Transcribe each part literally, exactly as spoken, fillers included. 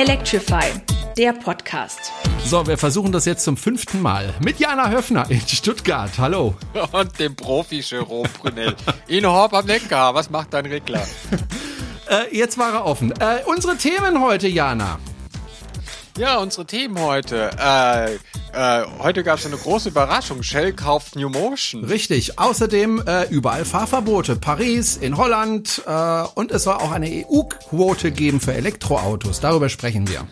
Electrify, der Podcast. So, wir versuchen das jetzt zum fünften Mal mit Jana Höffner in Stuttgart. Hallo. Und dem Profi Jerome Brunel. In Horb am Lenker. Was macht dein Regler? äh, jetzt war er offen. Äh, unsere Themen heute, Jana. Ja, unsere Themen heute. Äh, äh, heute gab es eine große Überraschung. Shell kauft New Motion. Richtig. Außerdem äh, überall Fahrverbote. Paris, in Holland. Äh, und es soll auch eine E U-Quote geben für Elektroautos. Darüber sprechen wir.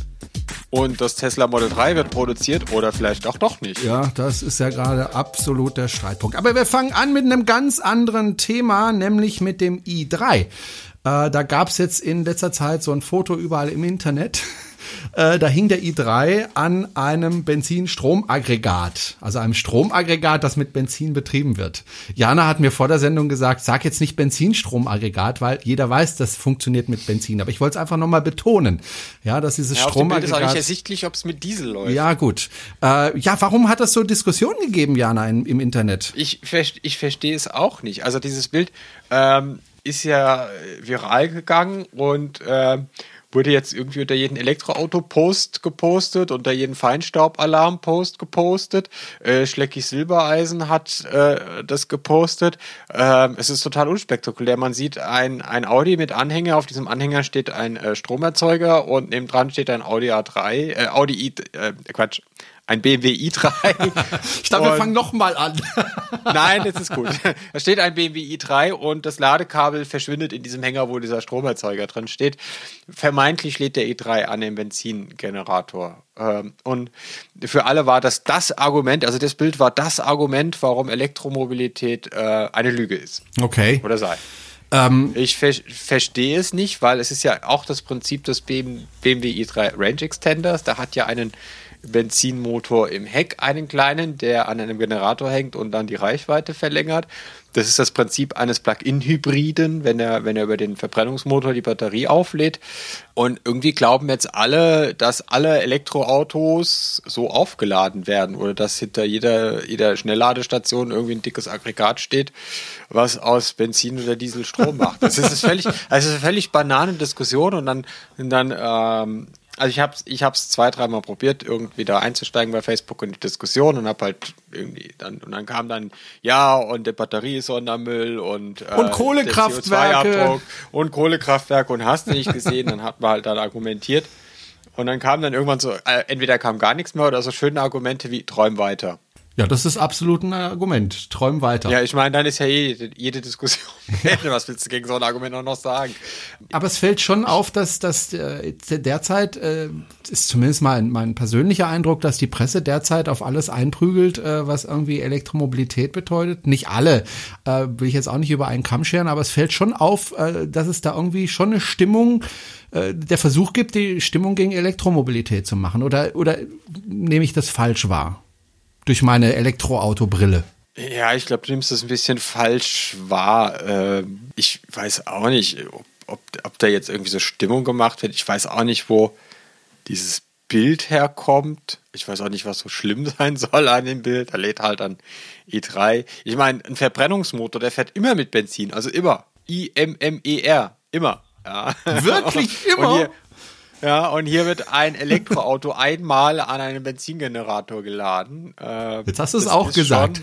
Und das Tesla Model drei wird produziert oder vielleicht auch doch nicht. Ja, das ist ja gerade absolut der Streitpunkt. Aber wir fangen an mit einem ganz anderen Thema, nämlich mit dem i drei. Äh, da gab es jetzt in letzter Zeit so ein Foto überall im Internet. Äh, da hing der i drei an einem Benzin-Stromaggregat, also einem Stromaggregat, das mit Benzin betrieben wird. Jana hat mir vor der Sendung gesagt, sag jetzt nicht Benzinstromaggregat, weil jeder weiß, das funktioniert mit Benzin. Aber ich wollte es einfach nochmal betonen, ja, dass dieses ja, Stromaggregat... Auf dem Bild ist auch nicht ersichtlich, ob es mit Diesel läuft. Ja, gut. Äh, ja, warum hat das so Diskussionen gegeben, Jana, in, im Internet? Ich, ich verstehe es auch nicht. Also dieses Bild ähm, ist ja viral gegangen und... Äh, wurde jetzt irgendwie unter jeden Elektroauto-Post gepostet, unter jeden Feinstaubalarm-Post gepostet. Äh, Schleckig Silbereisen hat äh, das gepostet. Ähm, es ist total unspektakulär. Man sieht ein, ein Audi mit Anhänger. Auf diesem Anhänger steht ein äh, Stromerzeuger und nebendran steht ein Audi A drei, äh, Audi i, äh, Quatsch, ein B M W i drei. Ich glaube, wir fangen nochmal an. Nein, das ist gut. Da steht ein B M W i drei und das Ladekabel verschwindet in diesem Hänger, wo dieser Stromerzeuger drin steht. Vermeintlich lädt der i drei an den Benzingenerator. Und für alle war das das Argument, also das Bild war das Argument, warum Elektromobilität eine Lüge ist. Okay. Oder sei. Ähm, ich ver- verstehe es nicht, weil es ist ja auch das Prinzip des B M W i drei Range Extenders. Da hat ja einen Benzinmotor im Heck, einen kleinen, der an einem Generator hängt und dann die Reichweite verlängert. Das ist das Prinzip eines Plug-in-Hybriden, wenn er, wenn er über den Verbrennungsmotor die Batterie auflädt. Und irgendwie glauben jetzt alle, dass alle Elektroautos so aufgeladen werden oder dass hinter jeder, jeder Schnellladestation irgendwie ein dickes Aggregat steht, was aus Benzin oder Diesel Strom macht. Das ist eine völlig, also eine völlig banane Diskussion und dann, und dann ähm, Also ich habe es ich hab's zwei, dreimal probiert, irgendwie da einzusteigen bei Facebook in die Diskussion und habe halt irgendwie dann, und dann kam dann, ja, und die Batterie ist Sondermüll und, äh, und Kohlekraftwerke. Und Kohlekraftwerke und hast du nicht gesehen, dann hat man halt dann argumentiert. Und dann kam dann irgendwann so, äh, entweder kam gar nichts mehr oder so schöne Argumente wie träum weiter. Ja, das ist absolut ein Argument. Träum weiter. Ja, ich meine, dann ist ja jede, jede Diskussion. Was willst du gegen so ein Argument auch noch sagen? Aber es fällt schon auf, dass, dass äh, derzeit, äh, ist zumindest mal mein, mein persönlicher Eindruck, dass die Presse derzeit auf alles einprügelt, äh, was irgendwie Elektromobilität bedeutet. Nicht alle, äh, will ich jetzt auch nicht über einen Kamm scheren, aber es fällt schon auf, äh, dass es da irgendwie schon eine Stimmung, äh, der Versuch gibt, die Stimmung gegen Elektromobilität zu machen. Oder, oder nehme ich das falsch wahr? Durch meine Elektroautobrille. Ja, ich glaube, du nimmst das ein bisschen falsch wahr. Äh, ich weiß auch nicht, ob, ob, ob da jetzt irgendwie so Stimmung gemacht wird. Ich weiß auch nicht, wo dieses Bild herkommt. Ich weiß auch nicht, was so schlimm sein soll an dem Bild. Da lädt halt ein i drei. Ich meine, ein Verbrennungsmotor, der fährt immer mit Benzin. Also immer. I M M E R. Immer. Ja. Wirklich immer? Und hier, ja, und hier wird ein Elektroauto einmal an einen Benzingenerator geladen. Äh, jetzt hast du es auch gesagt.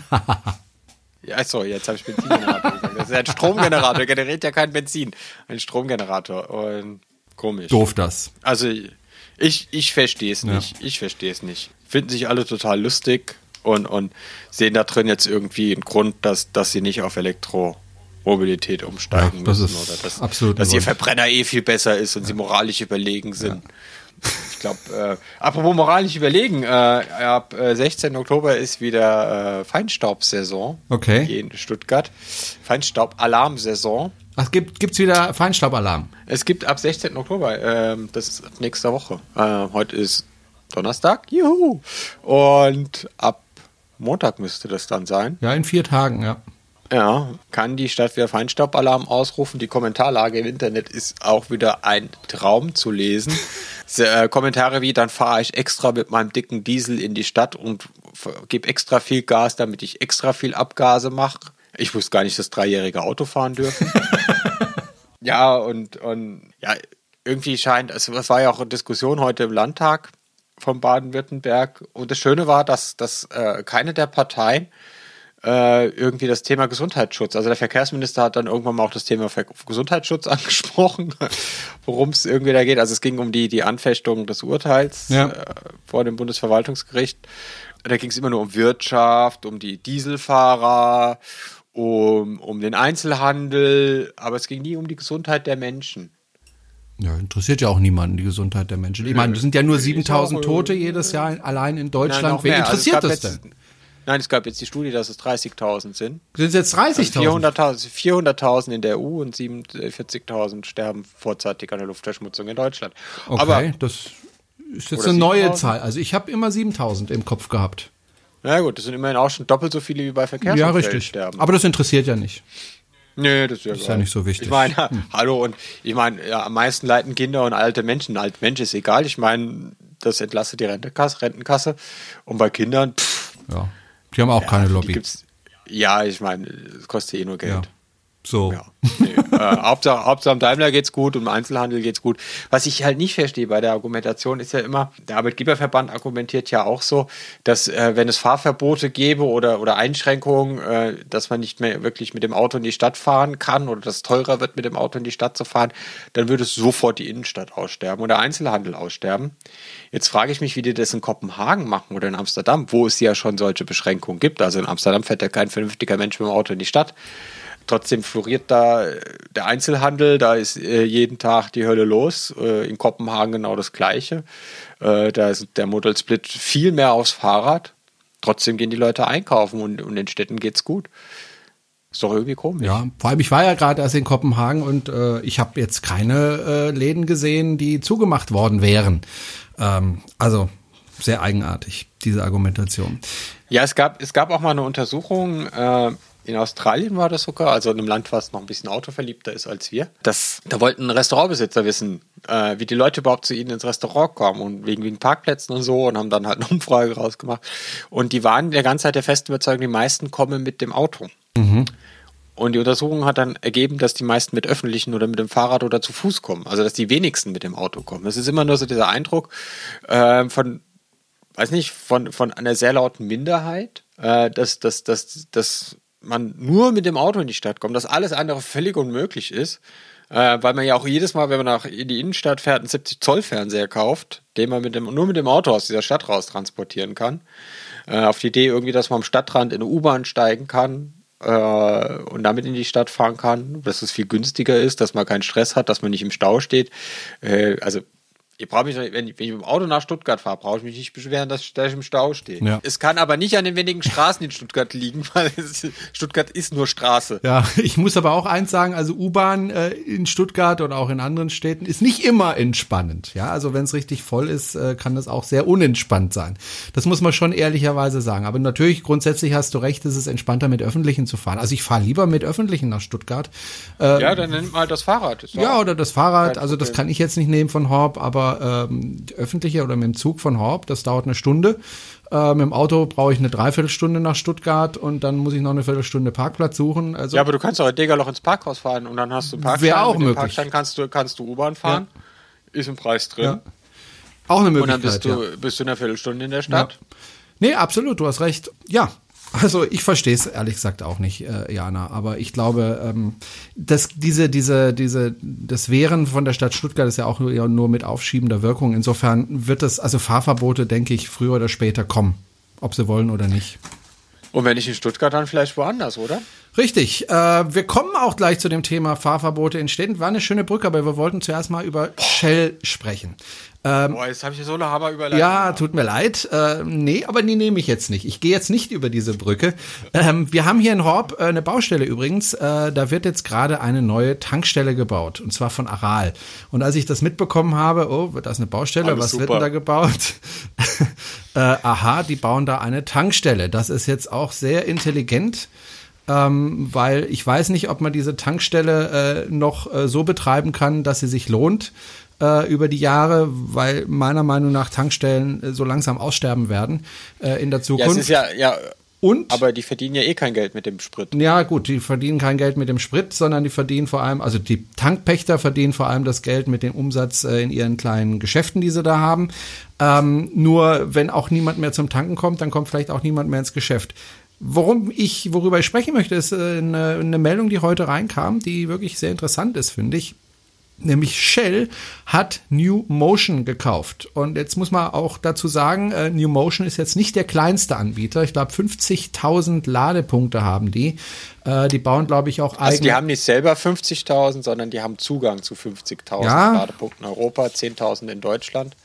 Ja, achso, jetzt habe ich Benzingenerator gesagt. Das ist ein Stromgenerator, generiert ja kein Benzin. Ein Stromgenerator. Und komisch. Doof das. Also ich, ich verstehe es nicht. Ja. Ich verstehe es nicht. Finden sich alle total lustig und, und sehen da drin jetzt irgendwie einen Grund, dass, dass sie nicht auf Elektro Mobilität umsteigen ja, das müssen ist oder dass, absolut dass ihr Verbrenner eh viel besser ist und ja. sie moralisch überlegen sind. Ja. Ich glaube, äh, apropos moralisch überlegen, äh, ab äh, sechzehnten Oktober ist wieder äh, Feinstaubsaison okay. hier in Stuttgart. Feinstaubalarmsaison. Ach, gibt gibt's wieder Feinstaubalarm? Es gibt ab sechzehnten Oktober, äh, das ist ab nächster Woche. Äh, heute ist Donnerstag, juhu. Und ab Montag müsste das dann sein. Ja, in vier Tagen, ja. Ja, kann die Stadt wieder Feinstaubalarm ausrufen. Die Kommentarlage im Internet ist auch wieder ein Traum zu lesen. äh, Kommentare wie, dann fahre ich extra mit meinem dicken Diesel in die Stadt und gebe extra viel Gas, damit ich extra viel Abgase mache. Ich wusste gar nicht, dass dreijährige Auto fahren dürfen. Ja, und, und ja, irgendwie scheint, es war ja auch eine Diskussion heute im Landtag von Baden-Württemberg. Und das Schöne war, dass, dass äh, keine der Parteien äh, irgendwie das Thema Gesundheitsschutz, also der Verkehrsminister hat dann irgendwann mal auch das Thema Ver- Gesundheitsschutz angesprochen, worum es irgendwie da geht. Also es ging um die, die Anfechtung des Urteils ja. äh, vor dem Bundesverwaltungsgericht. Da ging es immer nur um Wirtschaft, um die Dieselfahrer, um, um den Einzelhandel, aber es ging nie um die Gesundheit der Menschen. Ja, interessiert ja auch niemanden, die Gesundheit der Menschen. Ich meine, es sind ja nur siebentausend Tote jedes Jahr allein in Deutschland. Wen interessiert das denn? Nein, es gab jetzt die Studie, dass es dreißigtausend sind. Sind es jetzt dreißigtausend? Also vierhunderttausend in der E U und siebenundvierzigtausend sterben vorzeitig an der Luftverschmutzung in Deutschland. Okay, aber das ist jetzt eine neue Zahl. Also ich habe immer siebentausend im Kopf gehabt. Na gut, das sind immerhin auch schon doppelt so viele wie bei Verkehrsunfällen ja, richtig. sterben. Aber das interessiert ja nicht. Nee, das ist ja, das ist ja nicht so wichtig. Ich meine, hm. hallo, und ich meine, ja, am meisten leiden Kinder und alte Menschen. Alt Mensch ist egal. Ich meine, das entlastet die Rentenkasse. Rentenkasse. Und bei Kindern, pff, ja. Die haben auch ja, keine Lobby. Ja, ich meine, es kostet eh nur Geld. Ja. So. Ja. Nee, äh, Hauptsache, Hauptsache am Daimler geht's gut und im Einzelhandel geht's gut. Was ich halt nicht verstehe bei der Argumentation ist ja immer, der Arbeitgeberverband argumentiert ja auch so, dass äh, wenn es Fahrverbote gäbe oder, oder Einschränkungen, äh, dass man nicht mehr wirklich mit dem Auto in die Stadt fahren kann oder dass es teurer wird, mit dem Auto in die Stadt zu fahren, dann würde es sofort die Innenstadt aussterben oder Einzelhandel aussterben. Jetzt frage ich mich, wie die das in Kopenhagen machen oder in Amsterdam, wo es ja schon solche Beschränkungen gibt. Also in Amsterdam fährt ja kein vernünftiger Mensch mit dem Auto in die Stadt. Trotzdem floriert da der Einzelhandel, da ist äh, jeden Tag die Hölle los. Äh, in Kopenhagen genau das Gleiche. Äh, da ist der Modal Split viel mehr aufs Fahrrad. Trotzdem gehen die Leute einkaufen und, und in Städten geht's gut. Ist doch irgendwie komisch. Ja, vor allem ich war ja gerade erst in Kopenhagen und äh, ich habe jetzt keine äh, Läden gesehen, die zugemacht worden wären. Ähm, also sehr eigenartig, diese Argumentation. Ja, es gab, es gab auch mal eine Untersuchung, äh, in Australien war das sogar, also in einem Land, was noch ein bisschen autoverliebter ist als wir. Das, da wollten Restaurantbesitzer wissen, äh, wie die Leute überhaupt zu ihnen ins Restaurant kommen und wegen, wegen Parkplätzen und so und haben dann halt eine Umfrage rausgemacht. Und die waren der ganze Zeit der festen Überzeugung, die meisten kommen mit dem Auto. Mhm. Und die Untersuchung hat dann ergeben, dass die meisten mit öffentlichen oder mit dem Fahrrad oder zu Fuß kommen. Also dass die wenigsten mit dem Auto kommen. Das ist immer nur so dieser Eindruck äh, von, weiß nicht, von, von einer sehr lauten Minderheit, äh, dass, dass, dass, dass man nur mit dem Auto in die Stadt kommt, dass alles andere völlig unmöglich ist, äh, weil man ja auch jedes Mal, wenn man nach in die Innenstadt fährt, einen siebzig Zoll Fernseher kauft, den man mit dem, nur mit dem Auto aus dieser Stadt raus transportieren kann. Äh, auf die Idee irgendwie, dass man am Stadtrand in eine U-Bahn steigen kann äh, und damit in die Stadt fahren kann, dass es viel günstiger ist, dass man keinen Stress hat, dass man nicht im Stau steht. Äh, also Ich brauche mich, wenn ich, wenn ich mit dem Auto nach Stuttgart fahre, brauche ich mich nicht beschweren, dass ich, dass ich im Stau stehe. Ja. Es kann aber nicht an den wenigen Straßen in Stuttgart liegen, weil es, Stuttgart ist nur Straße. Ja, ich muss aber auch eins sagen, also U-Bahn äh, in Stuttgart oder auch in anderen Städten ist nicht immer entspannend. Ja, also wenn es richtig voll ist, äh, kann das auch sehr unentspannt sein. Das muss man schon ehrlicherweise sagen. Aber natürlich, grundsätzlich hast du recht, es ist entspannter mit Öffentlichen zu fahren. Also ich fahre lieber mit Öffentlichen nach Stuttgart. Äh, ja, dann nimm mal das Fahrrad. Das ja, oder das Fahrrad. Also das kann ich jetzt nicht nehmen von Horb, aber Ähm, öffentliche oder mit dem Zug von Horb, das dauert eine Stunde. Äh, mit dem Auto brauche ich eine Dreiviertelstunde nach Stuttgart und dann muss ich noch eine Viertelstunde Parkplatz suchen. Also ja, aber du kannst auch in Degerloch ins Parkhaus fahren und dann hast du einen Parkschein. Wäre auch mit möglich. Parkschein kannst du, kannst du U-Bahn fahren, ja. Ist im Preis drin. Ja. Auch eine Möglichkeit. Und dann bist du, ja. bist du in einer Viertelstunde in der Stadt. Ja. Nee, absolut, du hast recht. Ja. Also ich verstehe es ehrlich gesagt auch nicht, äh, Jana, aber ich glaube, ähm, dass diese, diese, diese, das Wehren von der Stadt Stuttgart ist ja auch nur, ja, nur mit aufschiebender Wirkung. Insofern wird es, also Fahrverbote, denke ich, früher oder später kommen, ob sie wollen oder nicht. Und wenn nicht in Stuttgart, dann vielleicht woanders, oder? Richtig. Äh, wir kommen auch gleich zu dem Thema Fahrverbote in Städten. War eine schöne Brücke, aber wir wollten zuerst mal über Shell sprechen. Ähm, Boah, jetzt habe ich ja so eine Hammerüberleitung. Ja, tut mir leid. Äh, nee, aber die nehme ich jetzt nicht. Ich gehe jetzt nicht über diese Brücke. Ähm, wir haben hier in Horb äh, eine Baustelle übrigens. Äh, da wird jetzt gerade eine neue Tankstelle gebaut. Und zwar von Aral. Und als ich das mitbekommen habe, oh, da ist eine Baustelle, alles was super. Wird denn da gebaut? äh, aha, die bauen da eine Tankstelle. Das ist jetzt auch sehr intelligent. Ähm, weil ich weiß nicht, ob man diese Tankstelle äh, noch äh, so betreiben kann, dass sie sich lohnt äh, über die Jahre, weil meiner Meinung nach Tankstellen äh, so langsam aussterben werden äh, in der Zukunft. Ja, es ist ja, ja Und, aber die verdienen ja eh kein Geld mit dem Sprit. Ja gut, die verdienen kein Geld mit dem Sprit, sondern die verdienen vor allem, also die Tankpächter verdienen vor allem das Geld mit dem Umsatz äh, in ihren kleinen Geschäften, die sie da haben. Ähm, nur wenn auch niemand mehr zum Tanken kommt, dann kommt vielleicht auch niemand mehr ins Geschäft. Worum ich, worüber ich sprechen möchte, ist äh, eine, eine Meldung, die heute reinkam, die wirklich sehr interessant ist, finde ich. Nämlich Shell hat New Motion gekauft. Und jetzt muss man auch dazu sagen, äh, New Motion ist jetzt nicht der kleinste Anbieter. Ich glaube, fünfzigtausend Ladepunkte haben die. Äh, die bauen, glaube ich, auch eigene. Also die haben nicht selber fünfzigtausend, sondern die haben Zugang zu fünfzigtausend ja. Ladepunkten in Europa, zehntausend in Deutschland.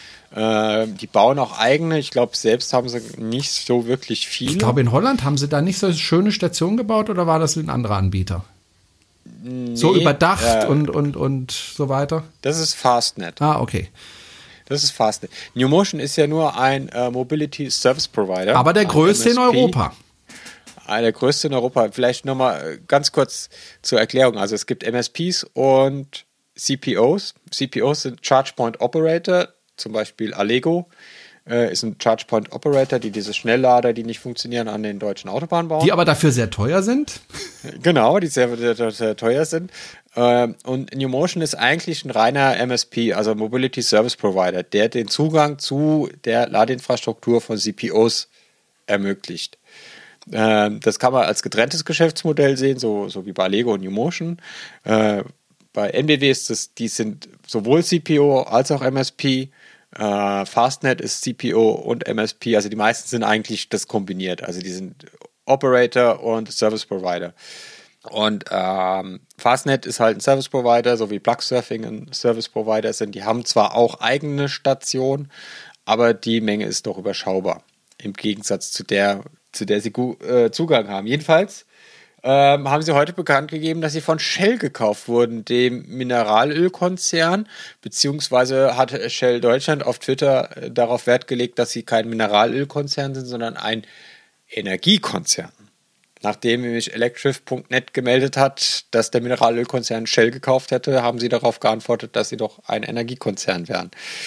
Äh, die bauen auch eigene. Ich glaube, selbst haben sie nicht so wirklich viele. Ich glaube, in Holland haben sie da nicht so schöne Stationen gebaut, oder war das ein anderer Anbieter? Nee, so überdacht äh, und, und, und so weiter? Das ist Fastnet. Ah, okay. Das ist Fastnet. New Motion ist ja nur ein äh, Mobility Service Provider. Aber der größte in Europa. Ah, der größte in Europa. Vielleicht nochmal ganz kurz zur Erklärung. Also es gibt M S Ps und C P Os. C P Os sind Charge Point Operator, zum Beispiel Allego. Äh, ist ein Charge Point Operator, die diese Schnelllader, die nicht funktionieren, an den deutschen Autobahnen bauen. Die aber dafür sehr teuer sind. Genau, die sehr, sehr, sehr teuer sind. Ähm, und New Motion ist eigentlich ein reiner M S P, also Mobility Service Provider, der den Zugang zu der Ladeinfrastruktur von C P Os ermöglicht. Ähm, das kann man als getrenntes Geschäftsmodell sehen, so, so wie bei Allego und New Motion. Äh, bei N B W ist das, die sind sowohl C P O als auch M S P. Uh, Fastnet ist C P O und M S P, also die meisten sind eigentlich das kombiniert, also die sind Operator und Service Provider. Und ähm, Fastnet ist halt ein Service Provider, so wie Plugsurfing ein Service Provider sind. Die haben zwar auch eigene Stationen, aber die Menge ist doch überschaubar, im Gegensatz zu der, zu der sie äh, Zugang haben. Jedenfalls Ähm, haben sie heute bekannt gegeben, dass sie von Shell gekauft wurden, dem Mineralölkonzern, beziehungsweise hat Shell Deutschland auf Twitter äh, darauf Wert gelegt, dass sie kein Mineralölkonzern sind, sondern ein Energiekonzern. Nachdem nämlich Electrif Punkt net gemeldet hat, dass der Mineralölkonzern Shell gekauft hätte, haben sie darauf geantwortet, dass sie doch ein Energiekonzern wären.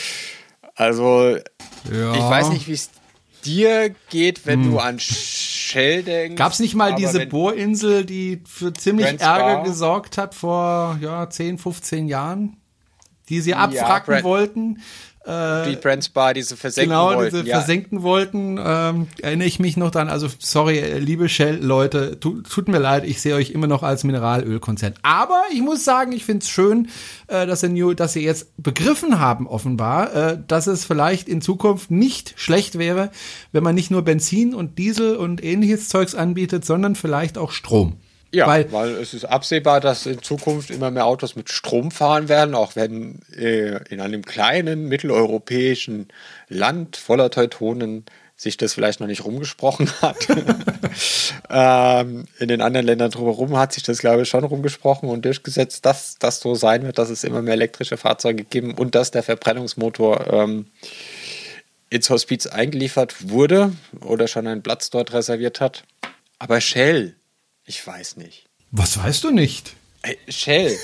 Also, ja. Ich weiß nicht, wie es dir geht, wenn hm. du an Shell denkst. Gab es nicht mal diese Bohrinsel, die für ziemlich Brent Ärger Spar. gesorgt hat vor ja, zehn, fünfzehn Jahren? Die sie abwracken ja, Brent, wollten? Die Brent Spar, diese versenken genau, wollten. Genau, diese ja. versenken wollten, ähm, erinnere ich mich noch dran. Also, sorry, liebe Shell-Leute, tu, tut mir leid, ich sehe euch immer noch als Mineralölkonzern. Aber ich muss sagen, ich finde es schön, äh, dass, sie, dass sie jetzt begriffen haben, offenbar, äh, dass es vielleicht in Zukunft nicht schlecht wäre, wenn man nicht nur Benzin und Diesel und ähnliches Zeugs anbietet, sondern vielleicht auch Strom. Ja, weil, weil es ist absehbar, dass in Zukunft immer mehr Autos mit Strom fahren werden, auch wenn äh, in einem kleinen mitteleuropäischen Land voller Teutonen sich das vielleicht noch nicht rumgesprochen hat. ähm, in den anderen Ländern drumherum hat sich das, glaube ich, schon rumgesprochen und durchgesetzt, dass das so sein wird, dass es immer mehr elektrische Fahrzeuge geben und dass der Verbrennungsmotor ähm, ins Hospiz eingeliefert wurde oder schon einen Platz dort reserviert hat. Aber Shell... Ich weiß nicht. Was weißt du nicht? Hey, Shell.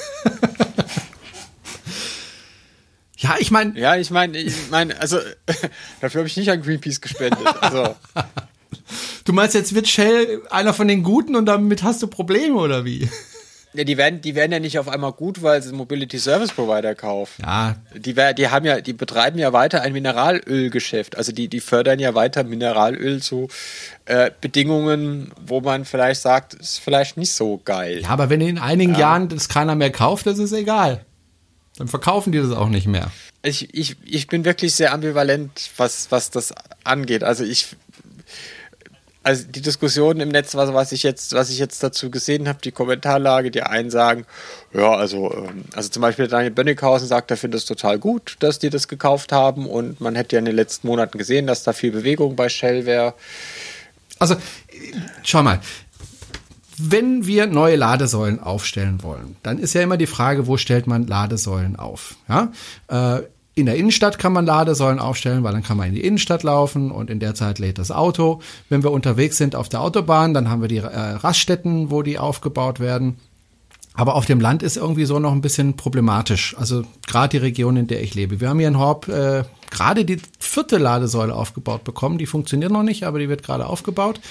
ja, ich meine... Ja, ich meine, ich meine, also dafür habe ich nicht an Greenpeace gespendet. Also. Du meinst, jetzt wird Shell einer von den Guten und damit hast du Probleme, oder wie? Ja, die werden, die werden ja nicht auf einmal gut, weil sie einen Mobility Service Provider kaufen. Ja. Die, die haben ja, die betreiben ja weiter ein Mineralölgeschäft. Also die, die fördern ja weiter Mineralöl zu äh, Bedingungen, wo man vielleicht sagt, ist vielleicht nicht so geil. Ja, aber wenn in einigen ja. Jahren das keiner mehr kauft, das ist egal. Dann verkaufen die das auch nicht mehr. Ich, ich, ich bin wirklich sehr ambivalent, was, was das angeht. Also ich Also die Diskussion im Netz, was, was ich jetzt, was ich jetzt dazu gesehen habe, die Kommentarlage, die einen sagen, ja, also, ähm, also zum Beispiel Daniel Bönnighausen sagt, er findet es total gut, dass die das gekauft haben und man hätte ja in den letzten Monaten gesehen, dass da viel Bewegung bei Shell wäre. Also, schau mal, wenn wir neue Ladesäulen aufstellen wollen, dann ist ja immer die Frage, wo stellt man Ladesäulen auf? Ja, äh, in der Innenstadt kann man Ladesäulen aufstellen, weil dann kann man in die Innenstadt laufen und in der Zeit lädt das Auto. Wenn wir unterwegs sind auf der Autobahn, dann haben wir die äh, Raststätten, wo die aufgebaut werden. Aber auf dem Land ist irgendwie so noch ein bisschen problematisch. Also gerade die Region, in der ich lebe. Wir haben hier in Horb äh, gerade die vierte Ladesäule aufgebaut bekommen. Die funktioniert noch nicht, aber die wird gerade aufgebaut.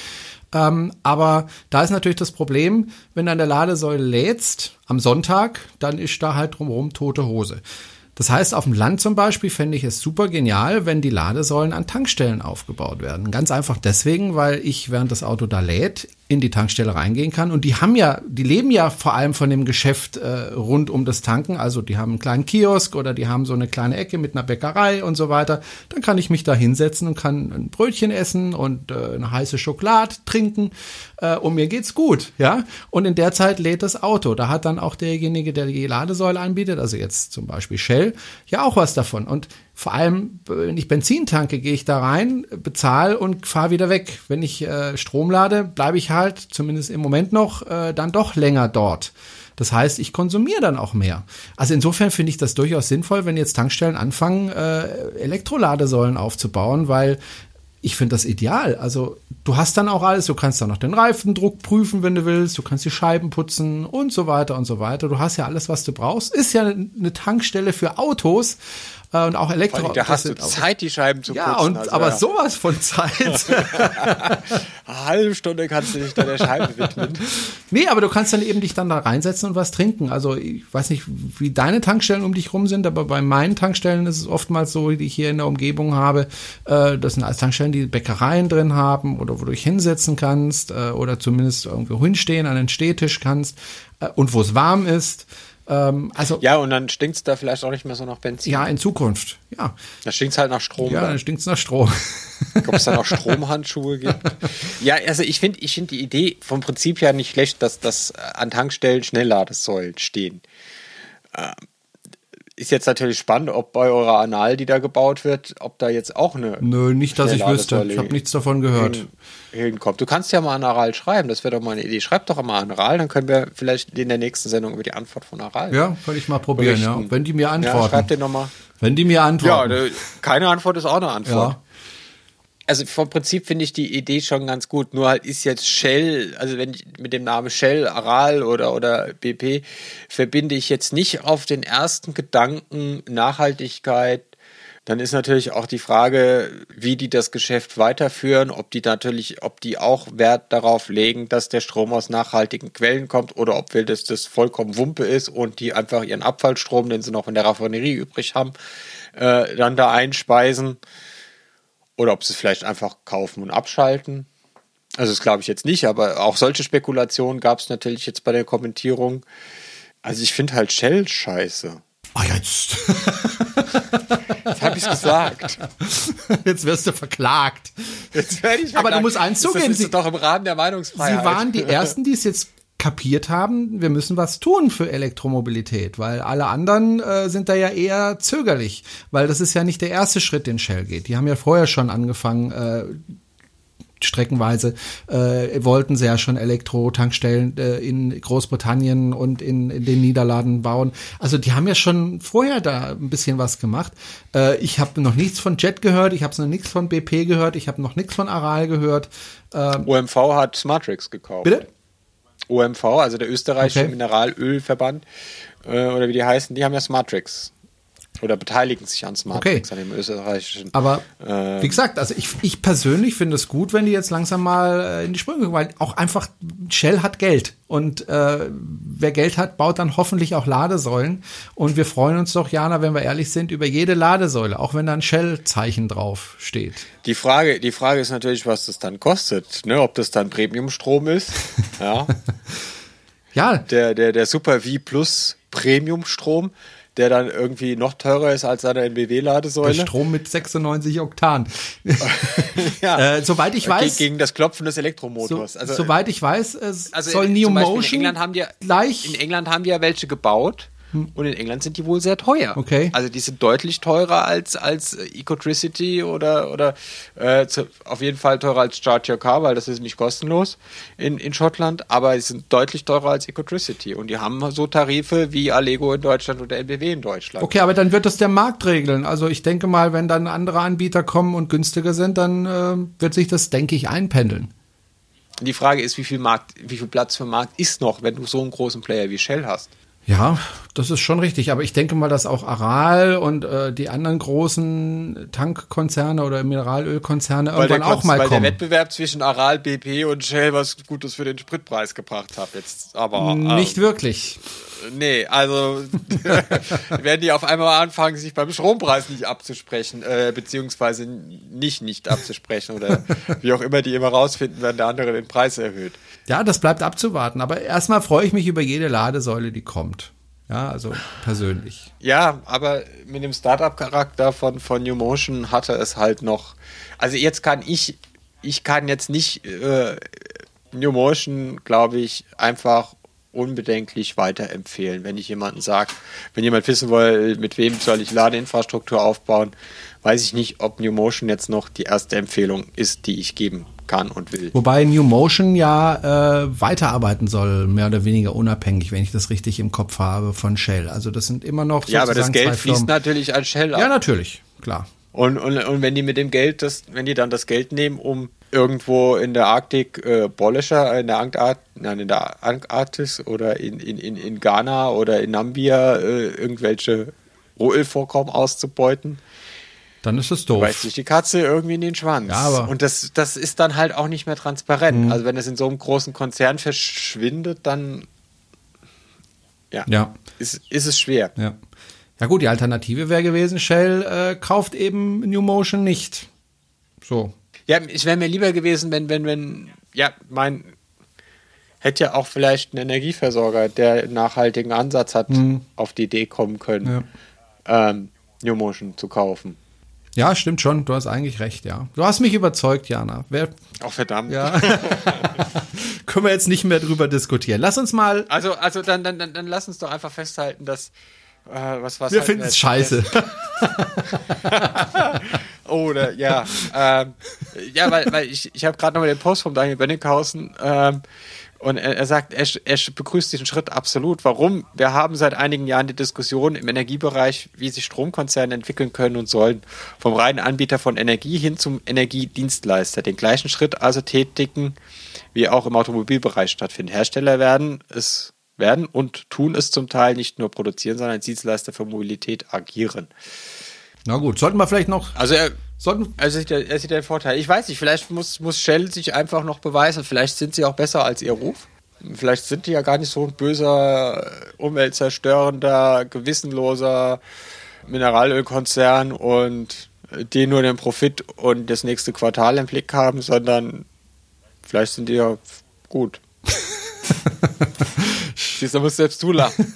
Ähm, aber da ist natürlich das Problem, wenn du an der Ladesäule lädst am Sonntag, dann ist da halt drumherum tote Hose. Das heißt, auf dem Land zum Beispiel fände ich es super genial, wenn die Ladesäulen an Tankstellen aufgebaut werden. Ganz einfach deswegen, weil ich, während das Auto da lädt, in die Tankstelle reingehen kann. Und die haben ja, die leben ja vor allem von dem Geschäft äh, rund um das Tanken. Also die haben einen kleinen Kiosk oder die haben so eine kleine Ecke mit einer Bäckerei und so weiter. Dann kann ich mich da hinsetzen und kann ein Brötchen essen und äh, eine heiße Schokolade trinken. Äh, und mir geht's gut, ja. Und in der Zeit lädt das Auto. Da hat dann auch derjenige, der die Ladesäule anbietet, also jetzt zum Beispiel Shell, ja auch was davon. Und vor allem, wenn ich Benzin tanke, gehe ich da rein, bezahle und fahre wieder weg. Wenn ich äh, Strom lade, bleibe ich halt, zumindest im Moment noch, äh, dann doch länger dort. Das heißt, ich konsumiere dann auch mehr. Also insofern finde ich das durchaus sinnvoll, wenn jetzt Tankstellen anfangen, äh, Elektroladesäulen aufzubauen, weil ich finde das ideal. Also du hast dann auch alles, du kannst dann noch den Reifendruck prüfen, wenn du willst, du kannst die Scheiben putzen und so weiter und so weiter. Du hast ja alles, was du brauchst. Ist ja eine Tankstelle für Autos äh, und auch Elektro. Da hast du Zeit, die Scheiben zu putzen. Ja, und, also, aber ja. sowas von Zeit. Eine halbe Stunde kannst du dich da der Scheibe widmen. Nee, aber du kannst dann eben dich dann da reinsetzen und was trinken. Also ich weiß nicht, wie deine Tankstellen um dich rum sind, aber bei meinen Tankstellen ist es oftmals so, die ich hier in der Umgebung habe, äh, das sind alles Tankstellen, die Bäckereien drin haben oder wo du dich hinsetzen kannst äh, oder zumindest irgendwo hinstehen, an den Stehtisch kannst äh, und wo es warm ist. Ähm, also ja, und dann stinkt es da vielleicht auch nicht mehr so nach Benzin. Ja, in Zukunft, ja. Da stinkt es halt nach Strom. Ja, dann, dann stinkt es nach Strom. Ob es dann auch Stromhandschuhe gibt. Ja, also ich finde ich find die Idee vom Prinzip ja nicht schlecht, dass, dass an Tankstellen Schnellladesäulen stehen. Ähm, Ist jetzt natürlich spannend, ob bei eurer Anal, die da gebaut wird, ob da jetzt auch eine. Nö, nicht, dass ich wüsste. Ich habe nichts davon gehört. Hin, hinkommt. Du kannst ja mal an Aral schreiben. Das wäre doch mal eine Idee. Schreib doch mal an Aral, dann können wir vielleicht in der nächsten Sendung über die Antwort von Aral. Ja, kann ich mal probieren, berichten. ja. Wenn die mir antworten. Ja, schreib dir nochmal. Wenn die mir antworten. Ja, keine Antwort ist auch eine Antwort. Ja. Also vom Prinzip finde ich die Idee schon ganz gut. Nur halt ist jetzt Shell, also wenn ich mit dem Namen Shell, Aral oder, oder B P verbinde ich jetzt nicht auf den ersten Gedanken Nachhaltigkeit. Dann ist natürlich auch die Frage, wie die das Geschäft weiterführen, ob die natürlich, ob die auch Wert darauf legen, dass der Strom aus nachhaltigen Quellen kommt oder ob wir das, das vollkommen Wumpe ist und die einfach ihren Abfallstrom, den sie noch in der Raffinerie übrig haben, äh, dann da einspeisen. Oder ob sie es vielleicht einfach kaufen und abschalten. Also das glaube ich jetzt nicht, aber auch solche Spekulationen gab es natürlich jetzt bei der Kommentierung. Also ich finde halt Shell scheiße. Ah, jetzt. Jetzt habe ich es gesagt. Jetzt wirst du verklagt. Jetzt werde ich verklagt. Aber du musst eins zugeben. Das ist doch im Rahmen der Meinungsfreiheit. Sie waren die Ersten, die es jetzt kapiert haben, wir müssen was tun für Elektromobilität, weil alle anderen äh, sind da ja eher zögerlich, weil das ist ja nicht der erste Schritt, den Shell geht. Die haben ja vorher schon angefangen, äh, streckenweise äh, wollten sie ja schon Elektro-Tankstellen äh, in Großbritannien und in, in den Niederlanden bauen. Also die haben ja schon vorher da ein bisschen was gemacht. Äh, ich habe noch nichts von Jet gehört, ich habe noch nichts von B P gehört, ich habe noch nichts von Aral gehört. Ähm, O M V hat Smartrix gekauft. Bitte? O M V, also der österreichische Okay. Mineralölverband, äh, oder wie die heißen, die haben ja Smartrix. Oder beteiligen sich an Smartrix, Okay. an dem österreichischen. Aber ähm, wie gesagt, also ich, ich persönlich finde es gut, wenn die jetzt langsam mal äh, in die Sprünge kommen, weil auch einfach Shell hat Geld und äh, wer Geld hat, baut dann hoffentlich auch Ladesäulen und wir freuen uns doch, Jana, wenn wir ehrlich sind, über jede Ladesäule, auch wenn da ein Shell-Zeichen drauf steht. Die Frage, die Frage ist natürlich, was das dann kostet, ne? Ob das dann Premiumstrom ist, ja. Ja, Der, der, der Super V Plus Premiumstrom, der dann irgendwie noch teurer ist als eine N B W-Ladesäule. der Strom mit sechsundneunzig Oktan. Ja. äh, soweit ich weiß, Gegen das Klopfen des Elektromotors. so, also, soweit ich weiß, es also soll in- Neo zum Beispiel Motion in England haben die, gleich. in England haben die ja welche gebaut. Und in England sind die wohl sehr teuer. Okay. Also die sind deutlich teurer als, als Ecotricity oder, oder äh, zu, auf jeden Fall teurer als Charge Your Car, weil das ist nicht kostenlos in, in Schottland, aber sie sind deutlich teurer als Ecotricity. Und die haben so Tarife wie Allego in Deutschland oder N B W in Deutschland. Okay, aber dann wird das der Markt regeln. Also ich denke mal, wenn dann andere Anbieter kommen und günstiger sind, dann äh, wird sich das, denke ich, einpendeln. Die Frage ist, wie viel Markt, wie viel Platz für Markt ist noch, wenn du so einen großen Player wie Shell hast? Ja, das ist schon richtig. Aber ich denke mal, dass auch Aral und äh, die anderen großen Tankkonzerne oder Mineralölkonzerne weil irgendwann der, auch mal weil kommen. Weil der Wettbewerb zwischen Aral, B P und Shell was Gutes für den Spritpreis gebracht hat. Jetzt aber Nicht ähm, wirklich. Nee, also werden die auf einmal anfangen, sich beim Strompreis nicht abzusprechen, äh, beziehungsweise nicht nicht abzusprechen oder wie auch immer die immer rausfinden, wenn der andere den Preis erhöht. Ja, das bleibt abzuwarten. Aber erstmal freue ich mich über jede Ladesäule, die kommt. Ja, also persönlich. Ja, aber mit dem Startup-Charakter von, von NewMotion hatte es halt noch, also jetzt kann ich, ich kann jetzt nicht äh, NewMotion, glaube ich, einfach unbedenklich weiterempfehlen. Wenn ich jemanden sage, wenn jemand wissen will, mit wem soll ich Ladeinfrastruktur aufbauen, weiß ich nicht, ob NewMotion jetzt noch die erste Empfehlung ist, die ich geben kann und will. Wobei NewMotion ja äh, weiterarbeiten soll, mehr oder weniger unabhängig, wenn ich das richtig im Kopf habe, von Shell. Also das sind immer noch sozusagen Ja, aber das Geld zwei fließt Firmen. natürlich an Shell ab. Ja, natürlich, klar. Und, und, und wenn die mit dem Geld, das, wenn die dann das Geld nehmen, um irgendwo in der Arktik äh, Bollescher, in der Antarktis, nein, in der Antarktis oder in, in, in, in Ghana oder in Namibia äh, irgendwelche Rohölvorkommen auszubeuten, dann ist es doof. beißt sich die Katze irgendwie in den Schwanz. Ja, aber und das, das ist dann halt auch nicht mehr transparent. Mhm. Also wenn es in so einem großen Konzern verschwindet, dann ja, ja. Ist, ist es schwer. Ja. Ja gut, die Alternative wäre gewesen, Shell äh, kauft eben NewMotion nicht. So. Ja, es wäre mir lieber gewesen, wenn, wenn, wenn, ja, mein, hätte ja auch vielleicht ein Energieversorger, der einen nachhaltigen Ansatz hat, Mhm. auf die Idee kommen können, ähm, NewMotion zu kaufen. Ja, stimmt schon, du hast eigentlich recht, ja. Du hast mich überzeugt, Jana. Wer, Ach, verdammt. ja. Können wir jetzt nicht mehr drüber diskutieren. Lass uns mal. Also, also dann, dann, dann, dann lass uns doch einfach festhalten, dass, äh, was was Wir finden es scheiße. Oder, ja, ähm, ja, weil, weil ich, ich habe gerade noch mal den Post vom Daniel Benninghausen, ähm, und er, er sagt, er, er begrüßt diesen Schritt absolut. Warum? Wir haben seit einigen Jahren die Diskussion im Energiebereich, wie sich Stromkonzerne entwickeln können und sollen, vom reinen Anbieter von Energie hin zum Energiedienstleister. Den gleichen Schritt also tätigen, wie auch im Automobilbereich stattfindet. Hersteller werden es werden und tun es zum Teil nicht nur produzieren, sondern als Dienstleister für Mobilität agieren. Na gut, sollten wir vielleicht noch. Also er, sollten, er, sieht, er sieht den Vorteil. Ich weiß nicht, vielleicht muss, muss Shell sich einfach noch beweisen. Vielleicht sind sie auch besser als ihr Ruf. Vielleicht sind die ja gar nicht so ein böser, umweltzerstörender, gewissenloser Mineralölkonzern und die nur den Profit und das nächste Quartal im Blick haben, sondern vielleicht sind die ja gut. Siehst du, musst selbst du lachen.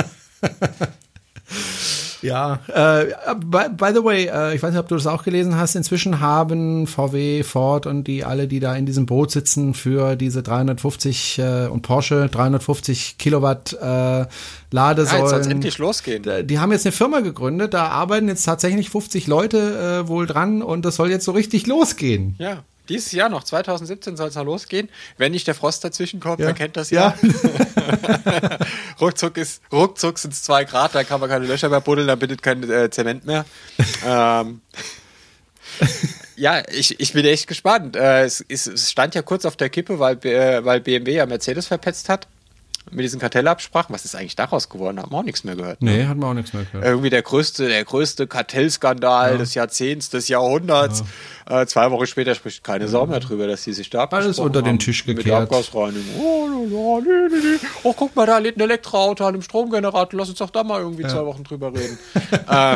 Ja, äh, by, by the way, äh, ich weiß nicht, ob du das auch gelesen hast, inzwischen haben V W, Ford und die alle, die da in diesem Boot sitzen für diese dreihundertfünfzig äh, und Porsche dreihundertfünfzig Kilowatt äh, Ladesäulen. Ja, jetzt soll es endlich losgehen. Die haben jetzt eine Firma gegründet, da arbeiten jetzt tatsächlich fünfzig Leute äh, wohl dran und das soll jetzt so richtig losgehen. Ja. Dieses Jahr noch, zwanzig siebzehn soll es noch losgehen. Wenn nicht der Frost dazwischen kommt, Ja. wer kennt das ja. Ja. ruckzuck ist, ruckzuck sind es zwei Grad, da kann man keine Löcher mehr buddeln, da bindet kein äh, Zement mehr. ähm, ja, ich, ich bin echt gespannt. Äh, es, es, es stand ja kurz auf der Kippe, weil, äh, weil B M W ja Mercedes verpetzt hat. Mit diesen Kartellabsprachen. Was ist eigentlich daraus geworden? Haben wir auch nichts mehr gehört. Nee, hat man auch nichts mehr gehört. Irgendwie der größte, der größte Kartellskandal Ja. des Jahrzehnts, des Jahrhunderts. Ja. Äh, zwei Wochen später spricht keine Sau mehr drüber, dass die sich da Alles abgesprochen unter den haben Tisch mit gekehrt. Abgasreinigung. Oh, la, la, nee, nee, nee. Oh, guck mal, da lädt ein Elektroauto an einem Stromgenerator. Lass uns doch da mal irgendwie ja. zwei Wochen drüber reden. ähm,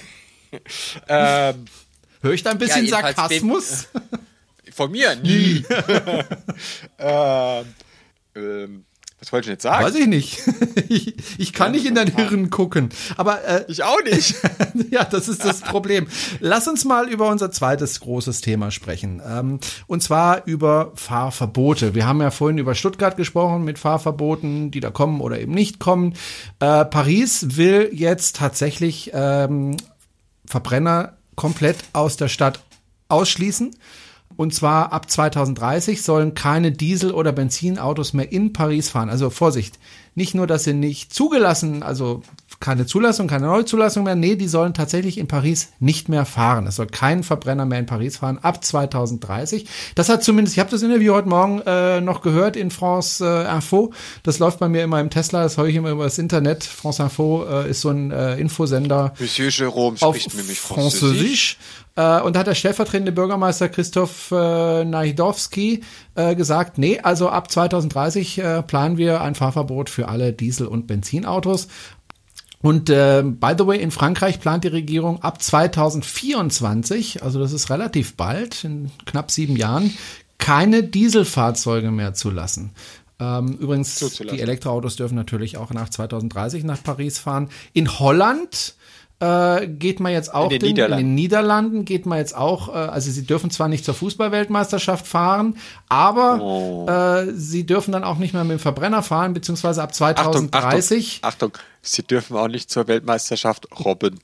ähm, Höre ich da ein bisschen ja, Sarkasmus? Von mir? Nie. ähm, ähm, was wollte ich jetzt sagen? Weiß ich nicht. Ich, ich kann Ja, nicht in dein Hirn gucken. Aber äh, ich auch nicht. ja, das ist das Problem. Lass uns mal über unser zweites großes Thema sprechen. Ähm, und zwar über Fahrverbote. Wir haben ja vorhin über Stuttgart gesprochen mit Fahrverboten, die da kommen oder eben nicht kommen. Äh, Paris will jetzt tatsächlich ähm, Verbrenner komplett aus der Stadt ausschließen. und zwar ab zweitausenddreißig sollen keine Diesel- oder Benzinautos mehr in Paris fahren. Also Vorsicht, nicht nur, dass sie nicht zugelassen, also keine Zulassung, keine neue Zulassung mehr. Nee, die sollen tatsächlich in Paris nicht mehr fahren. Es soll kein Verbrenner mehr in Paris fahren ab zweitausenddreißig. Das hat zumindest, ich habe das Interview heute Morgen äh, noch gehört in France äh, Info. Das läuft bei mir immer im Tesla, das höre ich immer über das Internet. France Info äh, ist so ein äh, Infosender. Monsieur Jérôme spricht nämlich Französisch. Äh, und da hat der stellvertretende Bürgermeister Christoph äh, Najdowski äh, gesagt, nee, also ab zweitausenddreißig äh, planen wir ein Fahrverbot für alle Diesel- und Benzinautos. Und äh, by the way, in Frankreich plant die Regierung ab zweitausendvierundzwanzig, also das ist relativ bald, in knapp sieben Jahren, keine Dieselfahrzeuge mehr zu lassen. Ähm, übrigens, Zuzulassen. Die Elektroautos dürfen natürlich auch nach zweitausenddreißig nach Paris fahren. In Holland äh, geht man jetzt auch, in den, den, Niederlanden. in den Niederlanden geht man jetzt auch, äh, also sie dürfen zwar nicht zur Fußballweltmeisterschaft fahren, aber oh. äh, sie dürfen dann auch nicht mehr mit dem Verbrenner fahren, beziehungsweise ab zweitausenddreißig. Achtung, Achtung, Achtung. Sie dürfen auch nicht zur Weltmeisterschaft robben.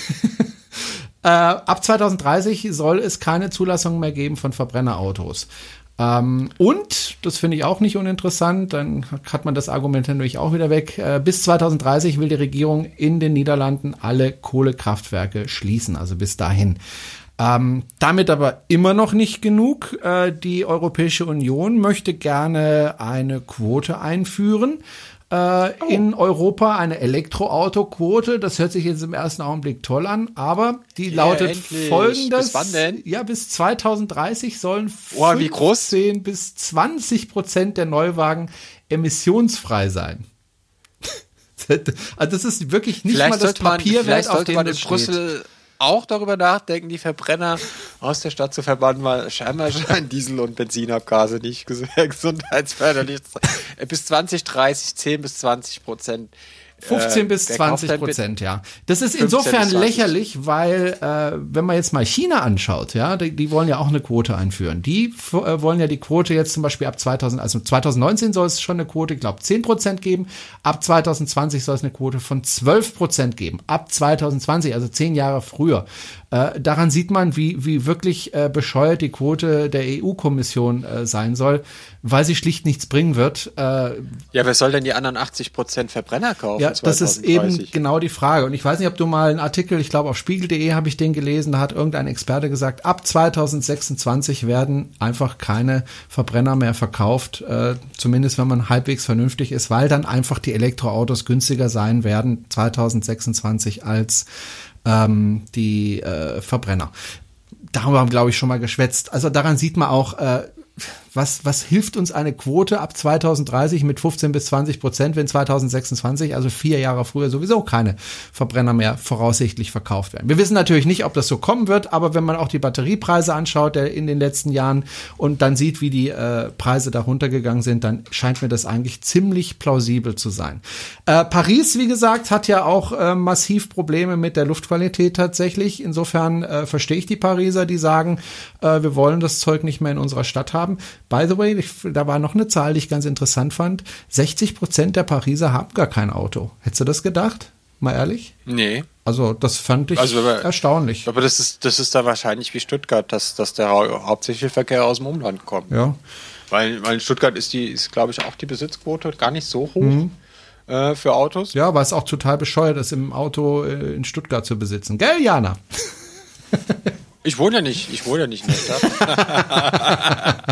äh, ab zweitausenddreißig soll es keine Zulassung mehr geben von Verbrennerautos. Ähm, und, das finde ich auch nicht uninteressant, dann hat man das Argument natürlich auch wieder weg, äh, bis zweitausenddreißig will die Regierung in den Niederlanden alle Kohlekraftwerke schließen, also bis dahin. Ähm, damit aber immer noch nicht genug. Äh, die Europäische Union möchte gerne eine Quote einführen. Äh, oh. In Europa eine Elektroauto-Quote. Das hört sich jetzt im ersten Augenblick toll an, aber die yeah, lautet endlich. folgendes. Bis wann denn? Ja, bis zweitauntdreißig sollen oh, wie groß? fünfzehn bis zwanzig Prozent der Neuwagen emissionsfrei sein. Also das ist wirklich nicht vielleicht mal das Papierwert, auf dem man das in steht. Brüssel auch darüber nachdenken, die Verbrenner aus der Stadt zu verbannen, weil scheinbar scheinen Diesel- und Benzinabgase nicht gesundheitsförderlich zu sein. Bis zwanzig dreißig, zehn bis zwanzig Prozent. fünfzehn bis zwanzig Prozent, ja. Das ist insofern lächerlich, weil äh, wenn man jetzt mal China anschaut, ja, die, die wollen ja auch eine Quote einführen. Die äh, wollen ja die Quote jetzt zum Beispiel ab zweitausend, also zweitausendneunzehn soll es schon eine Quote, ich glaube, zehn Prozent geben. Ab zweitausendzwanzig soll es eine Quote von zwölf Prozent geben. Ab zweitausendzwanzig, also zehn Jahre früher. Äh, daran sieht man, wie, wie wirklich äh, bescheuert die Quote der E U-Kommission äh, sein soll, weil sie schlicht nichts bringen wird. Äh, ja, wer soll denn die anderen achtzig Prozent Verbrenner kaufen? Ja, das ist eben genau die Frage. Und ich weiß nicht, ob du mal einen Artikel, ich glaube auf spiegel punkt de habe ich den gelesen, da hat irgendein Experte gesagt, ab zweitausendsechsundzwanzig werden einfach keine Verbrenner mehr verkauft, äh, zumindest wenn man halbwegs vernünftig ist, weil dann einfach die Elektroautos günstiger sein werden zweitausendsechsundzwanzig als ähm, die äh, Verbrenner. Darüber haben wir, glaube ich, schon mal geschwätzt. Also daran sieht man auch, äh, Was, was hilft uns eine Quote ab zweitausenddreißig mit fünfzehn bis zwanzig Prozent, wenn zweitausendsechsundzwanzig, also vier Jahre früher, sowieso keine Verbrenner mehr voraussichtlich verkauft werden? Wir wissen natürlich nicht, ob das so kommen wird, aber wenn man auch die Batteriepreise anschaut der in den letzten Jahren und dann sieht, wie die äh, Preise da runtergegangen sind, dann scheint mir das eigentlich ziemlich plausibel zu sein. Äh, Paris, wie gesagt, hat ja auch äh, massiv Probleme mit der Luftqualität tatsächlich. Insofern äh, verstehe ich die Pariser, die sagen, äh, wir wollen das Zeug nicht mehr in unserer Stadt haben. By the way, ich, da war noch eine Zahl, die ich ganz interessant fand. sechzig Prozent der Pariser haben gar kein Auto. Hättest du das gedacht? Mal ehrlich? Nee. Also das fand ich also, aber, erstaunlich. Aber das ist, das ist da wahrscheinlich wie Stuttgart, dass, dass der hau- hauptsächliche Verkehr aus dem Umland kommt. Ja. Weil, weil in Stuttgart ist die, ist, glaube ich, auch die Besitzquote gar nicht so hoch mhm. äh, für Autos. Ja, weil es auch total bescheuert ist, im Auto äh, in Stuttgart zu besitzen. Gell, Jana? Ich wohne ja nicht, ich wohne ja nicht in der Stadt.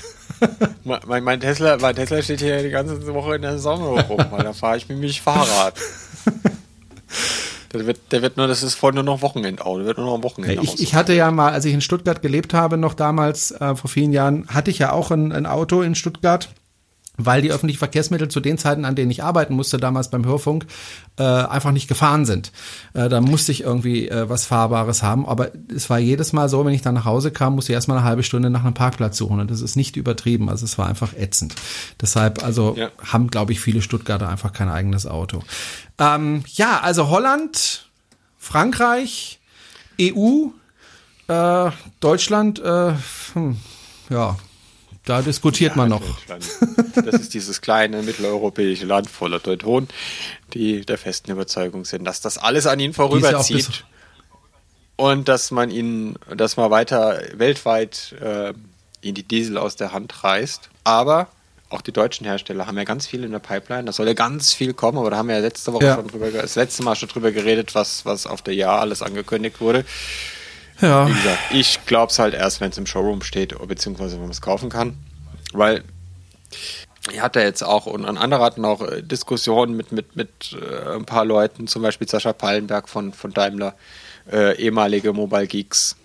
mein, mein, Tesla, mein Tesla steht hier die ganze Woche in der Sonne rum, weil da fahre ich mit mich Fahrrad. Der wird, der wird nur, das ist voll nur noch Wochenendauto, der wird nur noch am Wochenende. Ich, ich hatte ja mal, als ich in Stuttgart gelebt habe, noch damals, äh, vor vielen Jahren, hatte ich ja auch ein, ein Auto in Stuttgart. Weil die öffentlichen Verkehrsmittel zu den Zeiten, an denen ich arbeiten musste, damals beim Hörfunk, äh, einfach nicht gefahren sind. Äh, da musste ich irgendwie äh, was Fahrbares haben. Aber es war jedes Mal so, wenn ich dann nach Hause kam, musste ich erstmal eine halbe Stunde nach einem Parkplatz suchen. Und das ist nicht übertrieben. Also es war einfach ätzend. Deshalb, also ja. haben, glaube ich, viele Stuttgarter einfach kein eigenes Auto. Ähm, ja, also Holland, Frankreich, E U, äh, Deutschland, äh, hm, ja, da diskutiert ja, man noch. Das ist dieses kleine mitteleuropäische Land voller Teutonen, die der festen Überzeugung sind, dass das alles an ihnen vorüberzieht und dass man ihnen, dass man weiter weltweit äh, ihn die Diesel aus der Hand reißt. Aber auch die deutschen Hersteller haben ja ganz viel in der Pipeline. Da soll ja ganz viel kommen, aber da haben wir ja letzte Woche ja. schon drüber, das letzte Mal schon drüber geredet, was, was auf der Jahr alles angekündigt wurde. Ja. Wie gesagt, ich glaube es halt erst, wenn es im Showroom steht, beziehungsweise wenn man es kaufen kann. Weil ich hatte jetzt auch, und an anderer hatten auch Diskussionen mit, mit, mit äh, ein paar Leuten, zum Beispiel Sascha Pallenberg von, von Daimler, äh, ehemalige Mobile Geeks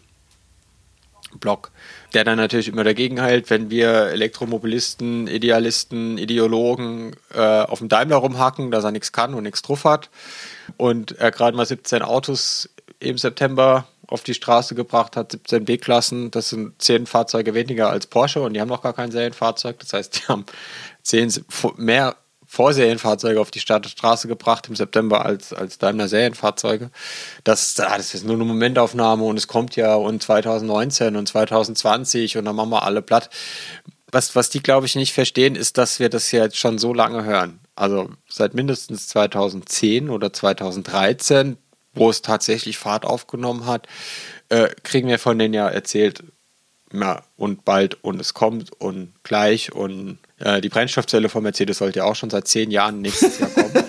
Blog, der dann natürlich immer dagegen hält, wenn wir Elektromobilisten, Idealisten, Ideologen äh, auf dem Daimler rumhacken, dass er nichts kann und nichts drauf hat. Und er gerade mal siebzehn Autos im September auf die Straße gebracht hat, siebzehn B-Klassen, das sind zehn Fahrzeuge weniger als Porsche und die haben noch gar kein Serienfahrzeug. Das heißt, die haben zehn mehr Vorserienfahrzeuge auf die Straße gebracht im September als, als Daimler Serienfahrzeuge. Das, das ist nur eine Momentaufnahme und es kommt ja und zwanzig neunzehn und zwanzig zwanzig und dann machen wir alle platt. Was, was die, glaube ich, nicht verstehen, ist, dass wir das ja jetzt schon so lange hören. Also seit mindestens zwanzig zehn oder zwanzig dreizehn, wo es tatsächlich Fahrt aufgenommen hat, äh, kriegen wir von denen ja erzählt, ja, und bald und es kommt und gleich und äh, die Brennstoffzelle von Mercedes sollte ja auch schon seit zehn Jahren nächstes Jahr kommen.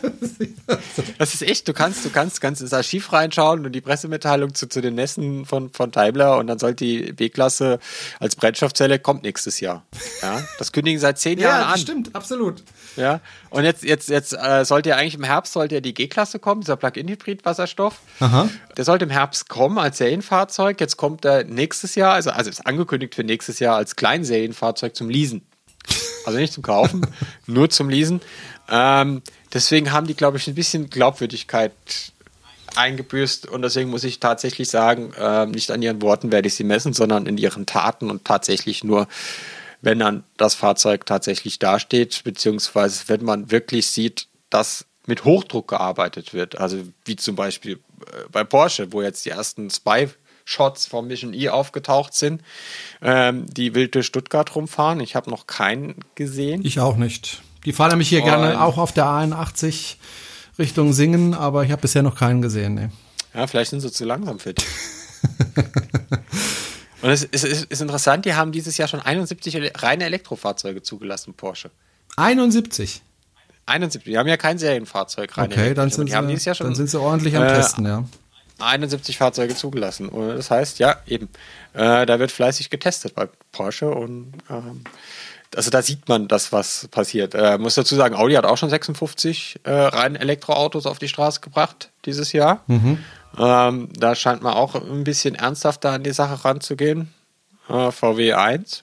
Das ist echt, du kannst, du kannst, kannst ins Archiv reinschauen und die Pressemitteilung zu, zu den Messen von, von Daimler und dann sollte die B-Klasse als Brennstoffzelle kommt nächstes Jahr. Ja, das kündigen seit zehn Jahren an. Ja, stimmt, absolut. Ja, und jetzt, jetzt, jetzt äh, sollte ja eigentlich im Herbst sollte ja die G-Klasse kommen, dieser Plug-in-Hybrid-Wasserstoff. Aha. Der sollte im Herbst kommen als Serienfahrzeug. Jetzt kommt er nächstes Jahr, also, also ist angekündigt für nächstes Jahr als Kleinserienfahrzeug zum Leasen. Also nicht zum Kaufen, nur zum Leasen. Ähm, deswegen haben die, glaube ich, ein bisschen Glaubwürdigkeit eingebüßt und deswegen muss ich tatsächlich sagen, äh, nicht an ihren Worten werde ich sie messen, sondern in ihren Taten und tatsächlich nur, wenn dann das Fahrzeug tatsächlich dasteht, beziehungsweise wenn man wirklich sieht, dass mit Hochdruck gearbeitet wird. Also wie zum Beispiel äh, bei Porsche, wo jetzt die ersten Spy-Shots vom Mission E aufgetaucht sind, ähm, die wild durch Stuttgart rumfahren. Ich habe noch keinen gesehen. Ich auch nicht. Die fahren nämlich hier und gerne auch auf der A einundachtzig Richtung Singen, aber ich habe bisher noch keinen gesehen. Nee. Ja, vielleicht sind sie zu langsam für dich. Und es ist, ist, ist interessant, die haben dieses Jahr schon einundsiebzig reine Elektrofahrzeuge zugelassen, Porsche. einundsiebzig? einundsiebzig, die haben ja kein Serienfahrzeug rein. Okay, dann sind, die sie, haben dieses Jahr schon, dann sind sie ordentlich am äh, Testen, ja. einundsiebzig Fahrzeuge zugelassen. Und das heißt, ja, eben, äh, da wird fleißig getestet bei Porsche und ähm, also da sieht man das, was passiert. Äh, muss dazu sagen, Audi hat auch schon sechsundfünfzig äh, rein Elektroautos auf die Straße gebracht dieses Jahr. Mhm. Ähm, da scheint man auch ein bisschen ernsthafter an die Sache ranzugehen. Äh, V W eins.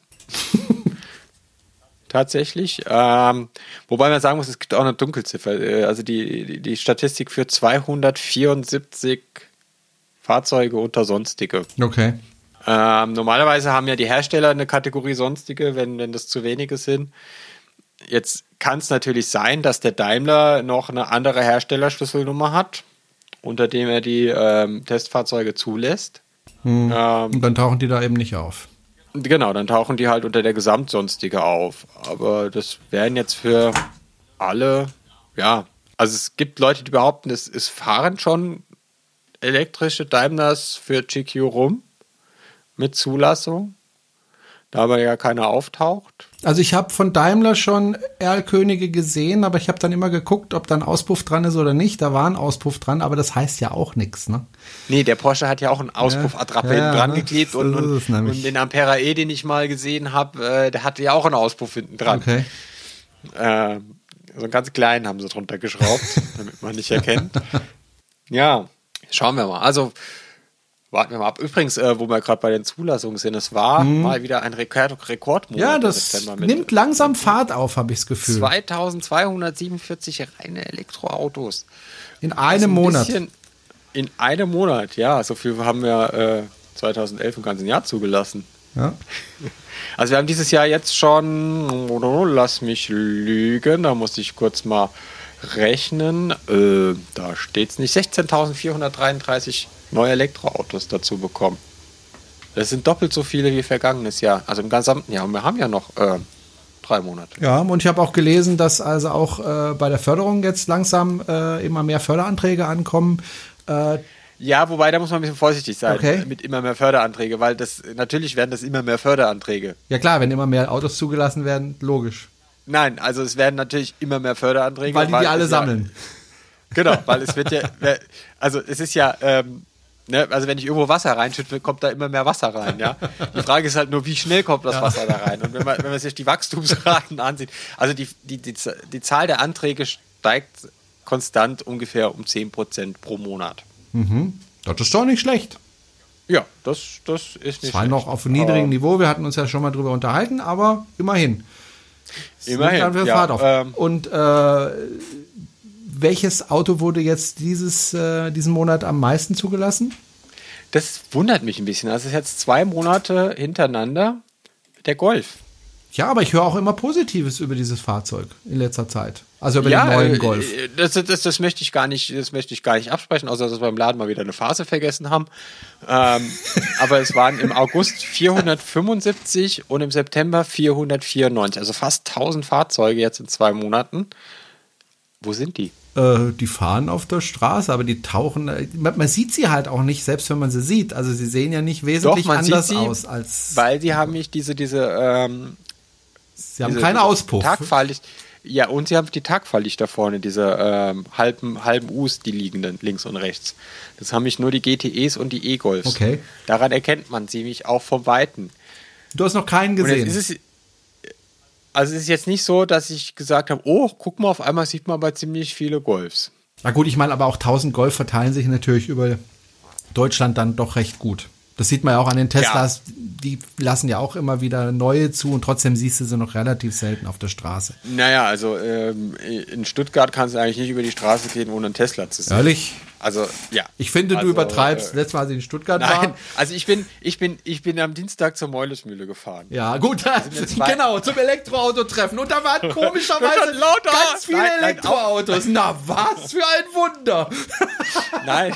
Tatsächlich. Ähm, wobei man sagen muss, es gibt auch eine Dunkelziffer. Äh, also die, die, die Statistik für zweihundertvierundsiebzig Fahrzeuge unter Sonstige. Okay. Ähm, normalerweise haben ja die Hersteller eine Kategorie Sonstige, wenn, wenn das zu wenige sind. Jetzt kann es natürlich sein, dass der Daimler noch eine andere Herstellerschlüsselnummer hat, unter dem er die ähm, Testfahrzeuge zulässt. Hm. Ähm, Und dann tauchen die da eben nicht auf. Genau, dann tauchen die halt unter der Gesamtsonstige auf. Aber das wären jetzt für alle, ja, also es gibt Leute, die behaupten, es, es fahren schon elektrische Daimlers für G Q rum. Mit Zulassung, da aber ja keiner auftaucht. Also ich habe von Daimler schon Erlkönige gesehen, aber ich habe dann immer geguckt, ob da ein Auspuff dran ist oder nicht. Da war ein Auspuff dran, aber das heißt ja auch nichts, ne? Nee, der Porsche hat ja auch einen Auspuff-Attrappe ja, dran ne? geklebt so und, und, und den Ampera E, den ich mal gesehen habe, äh, der hatte ja auch einen Auspuff hinten dran. Okay. Äh, so einen ganz kleinen haben sie drunter geschraubt, damit man nicht erkennt. Ja, schauen wir mal. Also warten wir mal ab. Übrigens, äh, wo wir gerade bei den Zulassungen sind, es war hm. mal wieder ein Rekord, Rekordmonat. Ja, das nimmt langsam Fahrt auf, habe ich das Gefühl. zweitausendzweihundertsiebenundvierzig reine Elektroautos. In einem ein Monat. In einem Monat, ja. So viel haben wir äh, zweitausendelf im ganzen Jahr zugelassen. Ja. Also wir haben dieses Jahr jetzt schon, lass mich lügen, da muss ich kurz mal rechnen. Äh, da steht es nicht. sechzehntausendvierhundertdreiunddreißig neue Elektroautos dazu bekommen. Das sind doppelt so viele wie vergangenes Jahr. Also im gesamten Jahr. Und wir haben ja noch äh, drei Monate. Ja, und ich habe auch gelesen, dass also auch äh, bei der Förderung jetzt langsam äh, immer mehr Förderanträge ankommen. Äh, Ja, wobei, da muss man ein bisschen vorsichtig sein Okay. mit immer mehr Förderanträge, weil das natürlich werden das immer mehr Förderanträge. Ja klar, wenn immer mehr Autos zugelassen werden, logisch. Nein, also es werden natürlich immer mehr Förderanträge. Weil die die alle es ja, sammeln. Genau, weil es wird ja, also es ist ja, ähm, ne, also wenn ich irgendwo Wasser reinschütte, kommt da immer mehr Wasser rein, ja. Die Frage ist halt nur, wie schnell kommt das Ja. Wasser da rein? Und wenn man, wenn man sich die Wachstumsraten ansieht, also die, die, die, die Zahl der Anträge steigt konstant ungefähr um zehn Prozent pro Monat. Das ist doch nicht schlecht. Ja, das, das ist nicht Zwar schlecht. noch auf einem niedrigen Aber Niveau, wir hatten uns ja schon mal drüber unterhalten, aber immerhin. Immerhin, Sind wir ja, Fahrt auf. ähm, Und äh, welches Auto wurde jetzt dieses, äh, diesen Monat am meisten zugelassen? Das wundert mich ein bisschen. Also es ist jetzt zwei Monate hintereinander der Golf. Ja, aber ich höre auch immer Positives über dieses Fahrzeug in letzter Zeit. Also über den neuen äh, Golf. Das, das, das möchte ich gar nicht, das möchte ich gar nicht absprechen, außer dass wir im Laden mal wieder eine Phase vergessen haben. Ähm, aber es waren im August vierhundertfünfundsiebzig und im September vierhundertvierundneunzig. Also fast tausend Fahrzeuge jetzt in zwei Monaten. Wo sind die? Äh, die fahren auf der Straße, aber die tauchen. äh, Man, man sieht sie halt auch nicht, selbst wenn man sie sieht. Also sie sehen ja nicht wesentlich man anders sieht sie, aus als. Weil die haben nicht diese, diese, ähm, Sie haben diese, keinen diese Auspuff. Tagfahrlicht. Ja, und sie haben die Tagfahrlichter vorne, diese ähm, halben, halben U's, die liegenden, links und rechts. Das haben nicht nur die G T Es und die E-Golfs. Okay. Daran erkennt man sie nämlich auch vom Weiten. Du hast noch keinen Und gesehen. jetzt ist es, also es ist jetzt nicht so, dass ich gesagt habe, oh, guck mal, auf einmal sieht man aber ziemlich viele Golfs. Na gut, ich meine, aber auch tausend Golf verteilen sich natürlich über Deutschland dann doch recht gut. Das sieht man ja auch an den Teslas, die lassen ja auch immer wieder neue zu und trotzdem siehst du sie noch relativ selten auf der Straße. Naja, also ähm, in Stuttgart kannst du eigentlich nicht über die Straße gehen, ohne einen Tesla zu sehen. Ehrlich? Also, ja. Ich finde, also, du übertreibst. Äh, Letztes Mal, als ich in Stuttgart Nein, war. also ich bin, ich bin, ich bin am Dienstag zur Meulesmühle gefahren. Ja, gut, mir zwei- genau, zum Elektroauto-Treffen. Und da waren komischerweise Schon lauter. ganz viele Nein, nein, Elektroautos. Na, was für ein Wunder. Nein.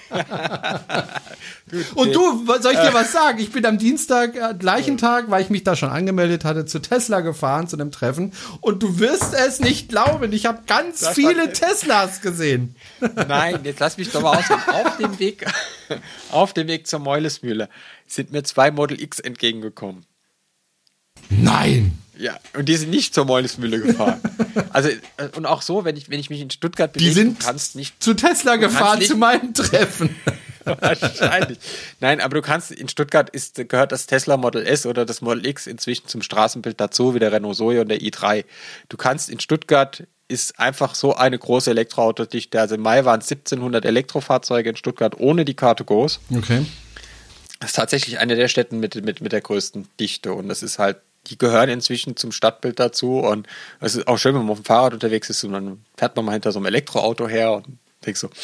Und du, was- soll ich dir was sagen? Ich bin am Dienstag, äh, gleichen Tag, weil ich mich da schon angemeldet hatte, zu Tesla gefahren, zu einem Treffen. Und du wirst es nicht glauben, ich habe ganz Das viele war- Teslas gesehen. Nein, jetzt lass mich doch mal ausreden. Auf dem Weg, auf dem Weg zur Meulesmühle sind mir zwei Model X entgegengekommen. Nein. Ja, und die sind nicht zur Meulesmühle gefahren. Also, äh, und auch so, wenn ich, wenn ich mich in Stuttgart bewege, Die sind du kannst nicht, zu Tesla gefahren, nicht- zu meinem Treffen. wahrscheinlich. Nein, aber du kannst, in Stuttgart ist, gehört das Tesla Model S oder das Model X inzwischen zum Straßenbild dazu, wie der Renault Zoe und der i drei. Du kannst in Stuttgart, ist einfach so eine große Elektroautodichte. Also im Mai waren es siebzehnhundert Elektrofahrzeuge in Stuttgart ohne die Car to Go's. Okay. Das ist tatsächlich eine der Städte mit, mit, mit der größten Dichte und das ist halt, die gehören inzwischen zum Stadtbild dazu und es ist auch schön, wenn man auf dem Fahrrad unterwegs ist und dann fährt man mal hinter so einem Elektroauto her und denkt so,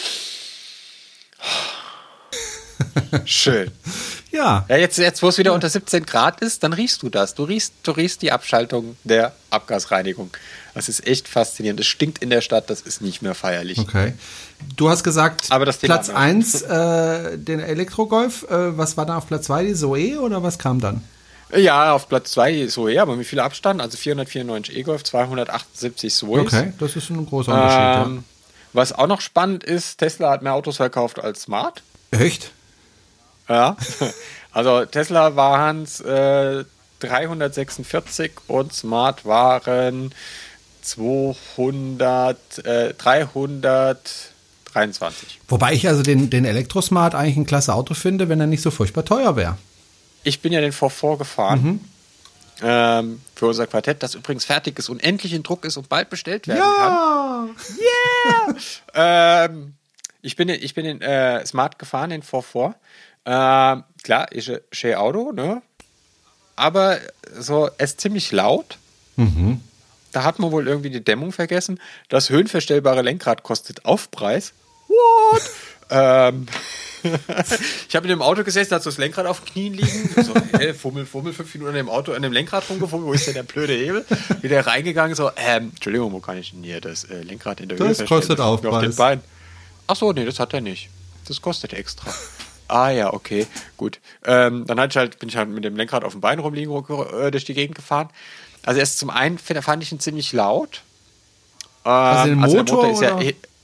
schön. Ja. Ja, jetzt, jetzt wo es wieder unter siebzehn Grad ist, dann riechst du das. Du riechst, du riechst die Abschaltung der Abgasreinigung. Das ist echt faszinierend. Es stinkt in der Stadt, das ist nicht mehr feierlich. Okay. Du hast gesagt, Aber das Thema Platz haben wir. eins äh, den Elektrogolf. Äh, was war da auf Platz zwei? Die Zoe oder was kam dann? Ja, auf Platz zwei Zoe, aber mit viel Abstand, also vierhundertvierundneunzig E-Golf, zweihundertachtundsiebzig Zoe. Okay, das ist ein großer Unterschied. Ähm, was auch noch spannend ist, Tesla hat mehr Autos verkauft als Smart. Ja. Echt? Ja, also Tesla waren es äh, dreihundertsechsundvierzig und Smart waren zweihundert, äh, dreihundertdreiundzwanzig. Wobei ich also den, den Elektrosmart eigentlich ein klasse Auto finde, wenn er nicht so furchtbar teuer wäre. Ich bin ja den V vier gefahren Mhm. ähm, für unser Quartett, das übrigens fertig ist, unendlich in Druck ist und bald bestellt werden kann. Ja! Ähm, ich bin, ich bin den äh, Smart gefahren, den V vier. Ähm, klar, ist ein schönes Auto, ne? Aber so, es ist ziemlich laut. Mhm. Da hat man wohl irgendwie die Dämmung vergessen. Das höhenverstellbare Lenkrad kostet Aufpreis. What? ähm, ich habe in dem Auto gesessen, da hat so das Lenkrad auf den Knien liegen. So, hey, fummel, fummel, fünf Minuten an dem Auto, an dem Lenkrad rumgefummelt. Wo ist denn der blöde Hebel? Wieder reingegangen, so, ähm, Entschuldigung, wo kann ich denn hier das äh, Lenkrad in der Das Höhe verstellen? kostet Das liegt mir auf Aufpreis. den Beinen. Ach so, nee, das hat er nicht. Das kostet extra. Ah ja, okay, gut. Ähm, dann hatte ich halt, bin ich halt mit dem Lenkrad auf dem Bein rumliegen, äh, durch die Gegend gefahren. Also erst zum einen fand ich ihn ziemlich laut. Ähm, Also den der Motor ist ja, oder? eh-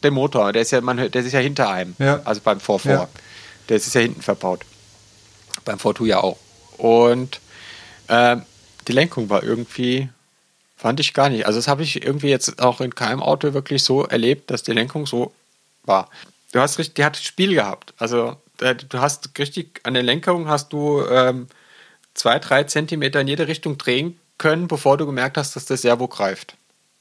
den Motor. Der ist ja, man, der ist ja hinter einem. Ja. Also beim vier vier. Ja. Der ist ja hinten verbaut. Beim vier zwei ja auch. Und äh, die Lenkung war irgendwie, fand ich gar nicht. Also das habe ich irgendwie jetzt auch in keinem Auto wirklich so erlebt, dass die Lenkung so war. Du hast richtig, die hat Spiel gehabt. Also du hast richtig, an der Lenkung hast du ähm, zwei, drei Zentimeter in jede Richtung drehen können, bevor du gemerkt hast, dass das Servo greift.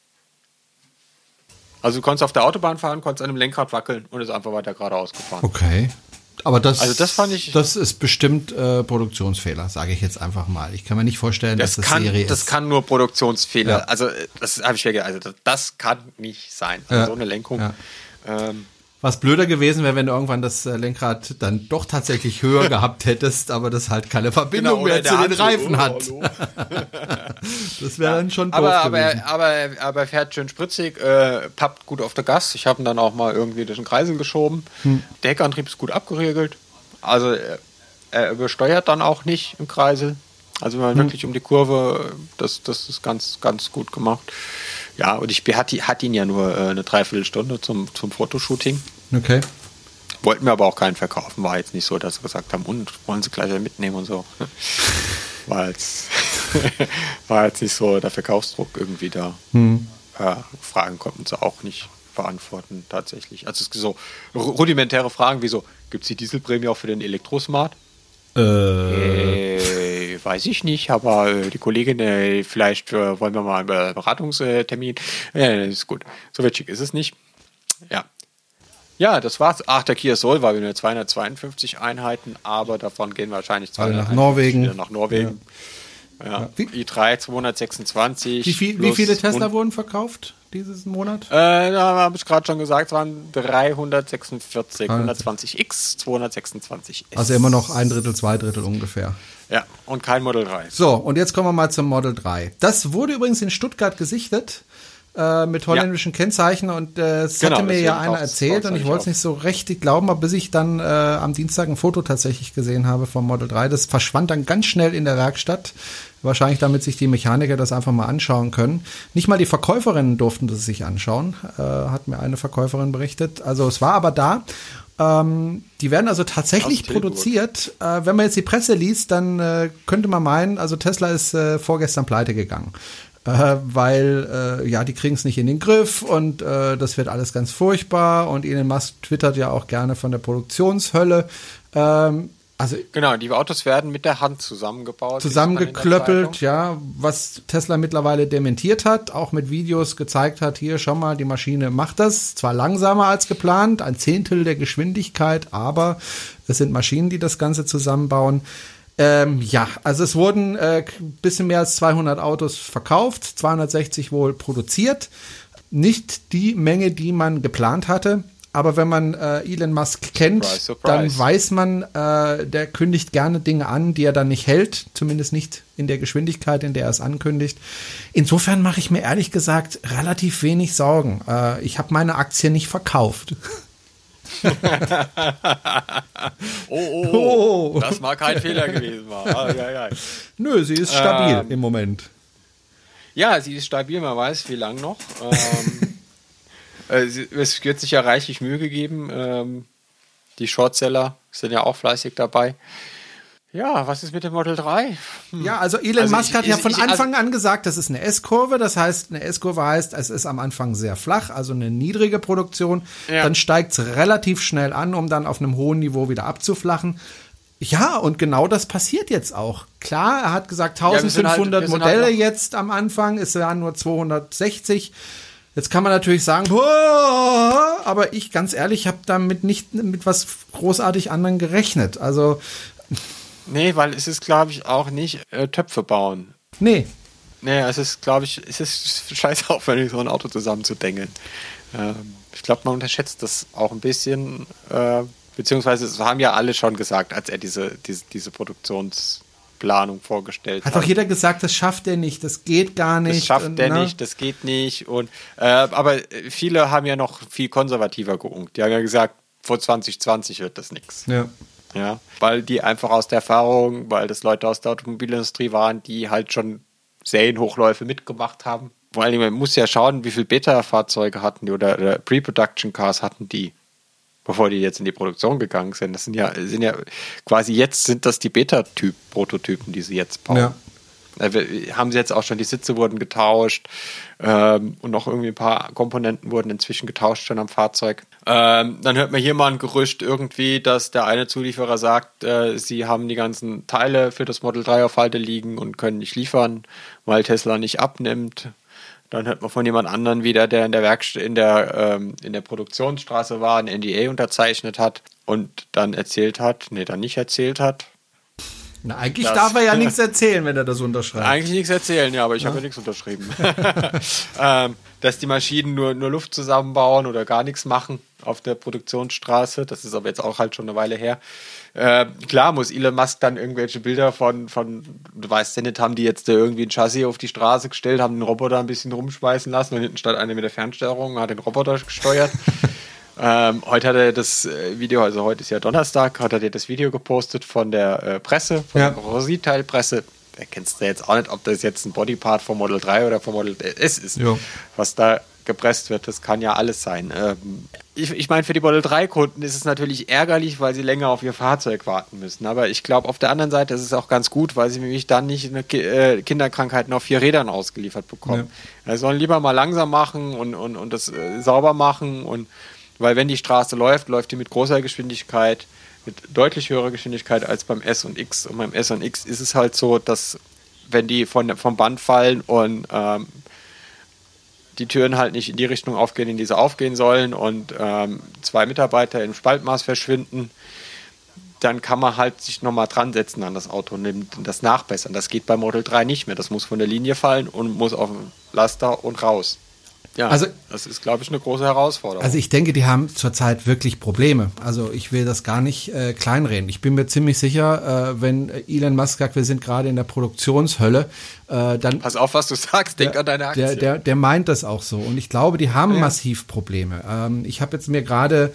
Also du konntest auf der Autobahn fahren, konntest an dem Lenkrad wackeln und ist einfach weiter geradeaus gefahren. Okay. Aber das, also das fand ich. Das ist bestimmt äh, Produktionsfehler, sage ich jetzt einfach mal. Ich kann mir nicht vorstellen, das dass das kann, Serie ist. Das kann nur Produktionsfehler. Ja. Also das habe ich mir gedacht. Also das, das kann nicht sein. Also ja. so eine Lenkung. Ja. Ähm, Was blöder gewesen wäre, wenn du irgendwann das äh, Lenkrad dann doch tatsächlich höher gehabt hättest, aber das halt keine Verbindung genau, mehr zu den Reifen oh, hat. hallo. Das wäre ja, dann schon doof aber, gewesen. Aber, aber, aber fährt schön spritzig, äh, pappt gut auf der Gas. Ich habe ihn dann auch mal irgendwie durch den Kreisel geschoben. Hm. Der Heckantrieb ist gut abgeregelt. Also er, er übersteuert dann auch nicht im Kreisel. Also wenn man hm. wirklich um die Kurve, das, das ist ganz, ganz gut gemacht. Ja, und ich hatte hat ihn ja nur äh, eine Dreiviertelstunde zum, zum Fotoshooting. Okay. Wollten mir aber auch keinen verkaufen. War jetzt nicht so, dass sie gesagt haben, und wollen sie gleich mitnehmen und so. War jetzt, war jetzt nicht so der Verkaufsdruck irgendwie da. Hm. Äh, Fragen konnten sie auch nicht beantworten, tatsächlich. Also es ist so rudimentäre Fragen wie so, gibt es die Dieselprämie auch für den Elektrosmart? Äh. äh, weiß ich nicht, aber äh, die Kollegin, äh, vielleicht äh, wollen wir mal einen Beratungstermin. Ja, das ist gut. So witzig ist es nicht. Ja. Ja, das war's. Ach, der Kia Soul war nur zweihundertzweiundfünfzig Einheiten, aber davon gehen wahrscheinlich zweihundert nach Norwegen. Nach Norwegen. Ja. Ja. Ja. i drei zweihundertsechsundzwanzig. Wie, viel, wie viele Tesla wurden verkauft dieses Monat? Äh, da habe ich gerade schon gesagt, es waren dreihundertsechsundvierzig. hundertzwanzig X, zweihundertsechsundzwanzig S. Also immer noch ein Drittel, zwei Drittel ungefähr. Ja, und kein Model drei. So, und jetzt kommen wir mal zum Model drei. Das wurde übrigens in Stuttgart gesichtet. Äh, mit holländischen ja. Kennzeichen und äh, das genau, hatte mir ja einer erzählt und ich wollte es nicht so richtig glauben, aber bis ich dann äh, am Dienstag ein Foto tatsächlich gesehen habe vom Model drei, das verschwand dann ganz schnell in der Werkstatt, wahrscheinlich damit sich die Mechaniker das einfach mal anschauen können. Nicht mal die Verkäuferinnen durften das sich anschauen, äh, hat mir eine Verkäuferin berichtet, also es war aber da. Ähm, die werden also tatsächlich produziert. Äh, wenn man jetzt die Presse liest, dann äh, könnte man meinen, also Tesla ist äh, vorgestern pleite gegangen. Äh, weil, äh, ja, die kriegen es nicht in den Griff und äh, das wird alles ganz furchtbar und Elon Musk twittert ja auch gerne von der Produktionshölle. Ähm, also genau, die Autos werden mit der Hand zusammengebaut. Zusammengeklöppelt, ja, was Tesla mittlerweile dementiert hat, auch mit Videos gezeigt hat, hier, schau mal, die Maschine macht das, zwar langsamer als geplant, ein Zehntel der Geschwindigkeit, aber es sind Maschinen, die das Ganze zusammenbauen. Ähm, ja, also es wurden äh, bisschen mehr als zweihundert Autos verkauft, zweihundertsechzig wohl produziert. Nicht die Menge, die man geplant hatte. Aber wenn man äh, Elon Musk kennt, surprise, surprise. Dann weiß man, äh, der kündigt gerne Dinge an, die er dann nicht hält. Zumindest nicht in der Geschwindigkeit, in der er es ankündigt. Insofern mache ich mir ehrlich gesagt relativ wenig Sorgen. Äh, ich habe meine Aktie nicht verkauft. oh, oh, oh, das mag kein Fehler gewesen sein. Ah, ja, ja. Nö, sie ist stabil ähm, im Moment. Ja, sie ist stabil, man weiß, wie lang noch. Ähm, äh, es wird sich ja reichlich Mühe gegeben. Ähm, die Shortseller sind ja auch fleißig dabei. Ja, was ist mit dem Model drei? Hm. Ja, also Elon also Musk ich, hat ja von ich, Anfang also an gesagt, das ist eine S-Kurve. Das heißt, eine S-Kurve heißt, es ist am Anfang sehr flach, also eine niedrige Produktion. Ja. Dann steigt es relativ schnell an, um dann auf einem hohen Niveau wieder abzuflachen. Ja, und genau das passiert jetzt auch. Klar, er hat gesagt, eintausendfünfhundert ja, halt, Modelle halt jetzt am Anfang, es waren nur zweihundertsechzig. Jetzt kann man natürlich sagen, aber ich, ganz ehrlich, habe damit nicht mit was großartig anderem gerechnet. Also nee, weil es ist, glaube ich, auch nicht äh, Töpfe bauen. Nee. Nee, es ist, glaube ich, es ist scheiße aufwendig, so ein Auto zusammenzudengeln. Ähm, ich glaube, man unterschätzt das auch ein bisschen, äh, beziehungsweise das haben ja alle schon gesagt, als er diese, diese, diese Produktionsplanung vorgestellt hat. Hat doch jeder gesagt, das schafft er nicht, das geht gar nicht. Das schafft und, er ne? nicht, das geht nicht. Und, äh, aber viele haben ja noch viel konservativer geunkt. Die haben ja gesagt, vor zwanzig zwanzig wird das nichts. Ja. Ja, weil die einfach aus der Erfahrung, weil das Leute aus der Automobilindustrie waren, die halt schon Serienhochläufe mitgemacht haben vor allen Dingen, man muss ja schauen, wie viele Beta-Fahrzeuge hatten die oder, oder Pre-Production-Cars hatten die, bevor die jetzt in die Produktion gegangen sind. Das sind ja, sind ja quasi jetzt sind das die Beta-Typ-Prototypen, die sie jetzt bauen. Ja. Haben sie jetzt auch schon, die Sitze wurden getauscht ähm, und noch irgendwie ein paar Komponenten wurden inzwischen getauscht schon am Fahrzeug. Ähm, dann hört man hier mal ein Gerücht irgendwie, dass der eine Zulieferer sagt, äh, sie haben die ganzen Teile für das Model drei auf Halde liegen und können nicht liefern, weil Tesla nicht abnimmt. Dann hört man von jemand anderen wieder, der in der Werkst- in der, ähm, in der Produktionsstraße war, ein N D A unterzeichnet hat und dann erzählt hat, nee, dann nicht erzählt hat. Na, eigentlich das, darf er ja nichts erzählen, wenn er das unterschreibt. Eigentlich nichts erzählen, ja, aber ich ja. habe ja nichts unterschrieben. ähm, dass die Maschinen nur, nur Luft zusammenbauen oder gar nichts machen auf der Produktionsstraße, das ist aber jetzt auch halt schon eine Weile her. Äh, klar muss Elon Musk dann irgendwelche Bilder von, von, du weißt ja nicht, haben die jetzt irgendwie ein Chassis auf die Straße gestellt, haben den Roboter ein bisschen rumschmeißen lassen und hinten stand einer mit der Fernsteuerung, hat den Roboter gesteuert. Ähm, heute hat er das Video, also heute ist ja Donnerstag, hat er das Video gepostet von der äh, Presse, von ja. der Rositeil-Presse. Da kennst du jetzt auch nicht, ob das jetzt ein Bodypart vom Model drei oder vom Model S ist, jo. was da gepresst wird. Das kann ja alles sein. Ähm, ich ich meine, für die Model drei Kunden ist es natürlich ärgerlich, weil sie länger auf ihr Fahrzeug warten müssen. Aber ich glaube, auf der anderen Seite ist es auch ganz gut, weil sie nämlich dann nicht eine Ki- äh, Kinderkrankheiten auf vier Rädern ausgeliefert bekommen. Ja. Sie sollen lieber mal langsam machen und, und, und das äh, sauber machen und weil wenn die Straße läuft, läuft die mit großer Geschwindigkeit, mit deutlich höherer Geschwindigkeit als beim S und X. Und beim S und X ist es halt so, dass wenn die von, vom Band fallen und ähm, die Türen halt nicht in die Richtung aufgehen, in die sie aufgehen sollen und ähm, zwei Mitarbeiter im Spaltmaß verschwinden, dann kann man halt sich nochmal dran setzen an das Auto und das nachbessern. Das geht bei Model drei nicht mehr. Das muss von der Linie fallen und muss auf den Laster und raus. Ja, also, das ist, glaube ich, eine große Herausforderung. Also ich denke, die haben zurzeit wirklich Probleme. Also ich will das gar nicht äh, kleinreden. Ich bin mir ziemlich sicher, äh, wenn Elon Musk sagt, wir sind gerade in der Produktionshölle, äh, dann... Pass auf, was du sagst, denk der, an deine Aktie. Der, der, der meint das auch so. Und ich glaube, die haben ja. massiv Probleme. Ähm, ich habe jetzt mir gerade...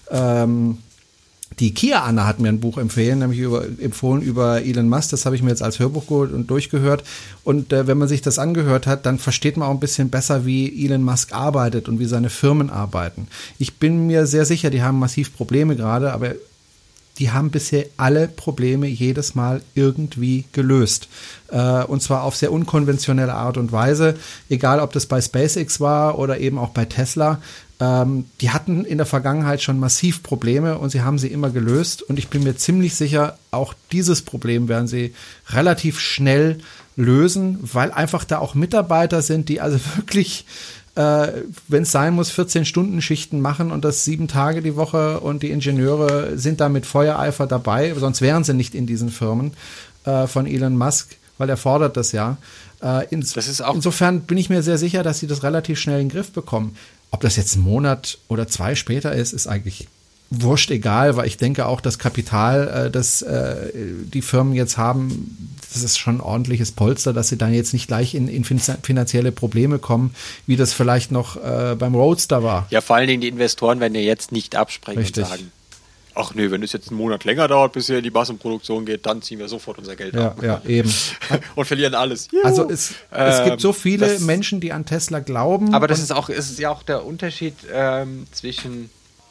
Ähm, Die Kia Anna hat mir ein Buch empfehlen, nämlich über, empfohlen über Elon Musk. Das habe ich mir jetzt als Hörbuch geholt und durchgehört. Und äh, wenn man sich das angehört hat, dann versteht man auch ein bisschen besser, wie Elon Musk arbeitet und wie seine Firmen arbeiten. Ich bin mir sehr sicher, die haben massiv Probleme gerade, aber die haben bisher alle Probleme jedes Mal irgendwie gelöst. Äh, und zwar auf sehr unkonventionelle Art und Weise. Egal, ob das bei SpaceX war oder eben auch bei Tesla. Ähm, die hatten in der Vergangenheit schon massiv Probleme und sie haben sie immer gelöst. Und ich bin mir ziemlich sicher, auch dieses Problem werden sie relativ schnell lösen, weil einfach da auch Mitarbeiter sind, die also wirklich, äh, wenn es sein muss, vierzehn-Stunden-Schichten machen und das sieben Tage die Woche und die Ingenieure sind da mit Feuereifer dabei, sonst wären sie nicht in diesen Firmen äh, von Elon Musk, weil er fordert das ja. Äh, ins, das ist auch insofern bin ich mir sehr sicher, dass sie das relativ schnell in den Griff bekommen. Ob das jetzt ein Monat oder zwei später ist, ist eigentlich wurscht egal, weil ich denke auch, das Kapital, äh, das äh, die Firmen jetzt haben, das ist schon ein ordentliches Polster, dass sie dann jetzt nicht gleich in, in finanzielle Probleme kommen, wie das vielleicht noch äh, beim Roadster war. Ja, vor allen Dingen die Investoren werden ja jetzt nicht abspringen Richtig. und sagen, ach nee, wenn es jetzt einen Monat länger dauert, bis hier in die Massenproduktion geht, dann ziehen wir sofort unser Geld ja, ab. Ja, eben. Und verlieren alles. Juhu. Also es, es ähm, gibt so viele das, Menschen, die an Tesla glauben. Aber das ist auch, ist ja auch der Unterschied ähm, zwischen,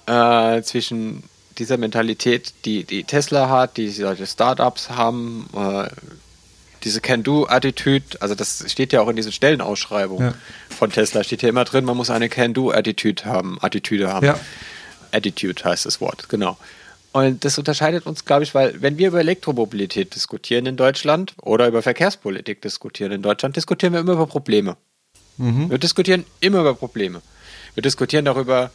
äh, zwischen dieser Mentalität, die, die Tesla hat, die solche Startups haben, äh, diese Can-Do-Attitüde, also das steht ja auch in diesen Stellenausschreibungen ja. von Tesla, steht ja immer drin, man muss eine Can-Do-Attitüde haben, Attitüde haben. Ja. Attitude heißt das Wort, genau. Und das unterscheidet uns, glaube ich, weil wenn wir über Elektromobilität diskutieren in Deutschland oder über Verkehrspolitik diskutieren in Deutschland, diskutieren wir immer über Probleme. Mhm. Wir diskutieren immer über Probleme. Wir diskutieren darüber,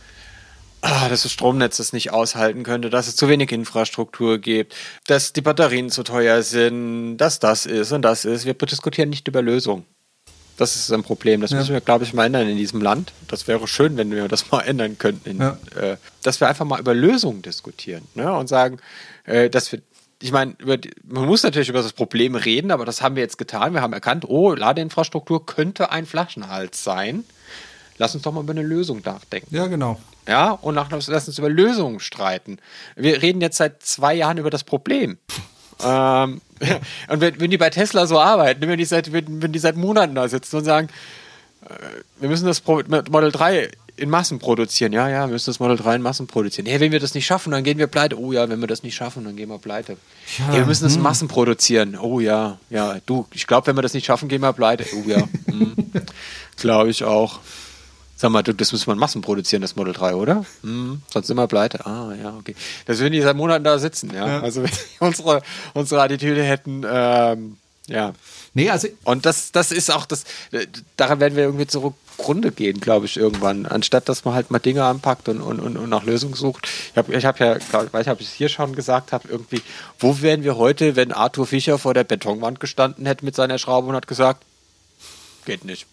ah, dass das Stromnetz das nicht aushalten könnte, dass es zu wenig Infrastruktur gibt, dass die Batterien zu teuer sind, dass das ist und das ist. Wir diskutieren nicht über Lösungen. Das ist ein Problem. Das ja. müssen wir, glaube ich, mal ändern in diesem Land. Das wäre schön, wenn wir das mal ändern könnten. In, ja. äh, dass wir einfach mal über Lösungen diskutieren, ne? Und sagen, äh, dass wir, ich meine, man muss natürlich über das Problem reden, aber das haben wir jetzt getan. Wir haben erkannt, oh, Ladeinfrastruktur könnte ein Flaschenhals sein. Lass uns doch mal über eine Lösung nachdenken. Ja, genau. Ja, und nach, lass uns über Lösungen streiten. Wir reden jetzt seit zwei Jahren über das Problem. ähm, und wenn, wenn die bei Tesla so arbeiten, wenn die seit, wenn, wenn die seit Monaten da sitzen und sagen, wir müssen das Model drei in Massen produzieren. Ja, ja, wir müssen das Model drei in Massen produzieren. Hey, wenn wir das nicht schaffen, dann gehen wir pleite. Oh ja, wenn wir das nicht schaffen, dann gehen wir pleite. Ja, hey, wir müssen das in Massen produzieren. Oh ja, ja, du, ich glaube, wenn wir das nicht schaffen, gehen wir pleite. Oh ja, hm. Glaube ich auch. Sag mal, du, das müssen wir in Massen produzieren, das Model drei, oder? Hm, sonst sind wir pleite. Ah, ja, okay. Das würden die seit Monaten da sitzen, ja. ja. Also wenn die unsere, unsere Attitüde hätten, ähm, ja. Nee, also und das, das ist auch das, daran werden wir irgendwie zugrunde gehen, glaube ich, irgendwann. Anstatt, dass man halt mal Dinge anpackt und, und, und, und nach Lösungen sucht. Ich habe ich hab ja, glaub, weil ich habe es hier schon gesagt habe, irgendwie, wo wären wir heute, wenn Arthur Fischer vor der Betonwand gestanden hätte mit seiner Schraube und hat gesagt, geht nicht.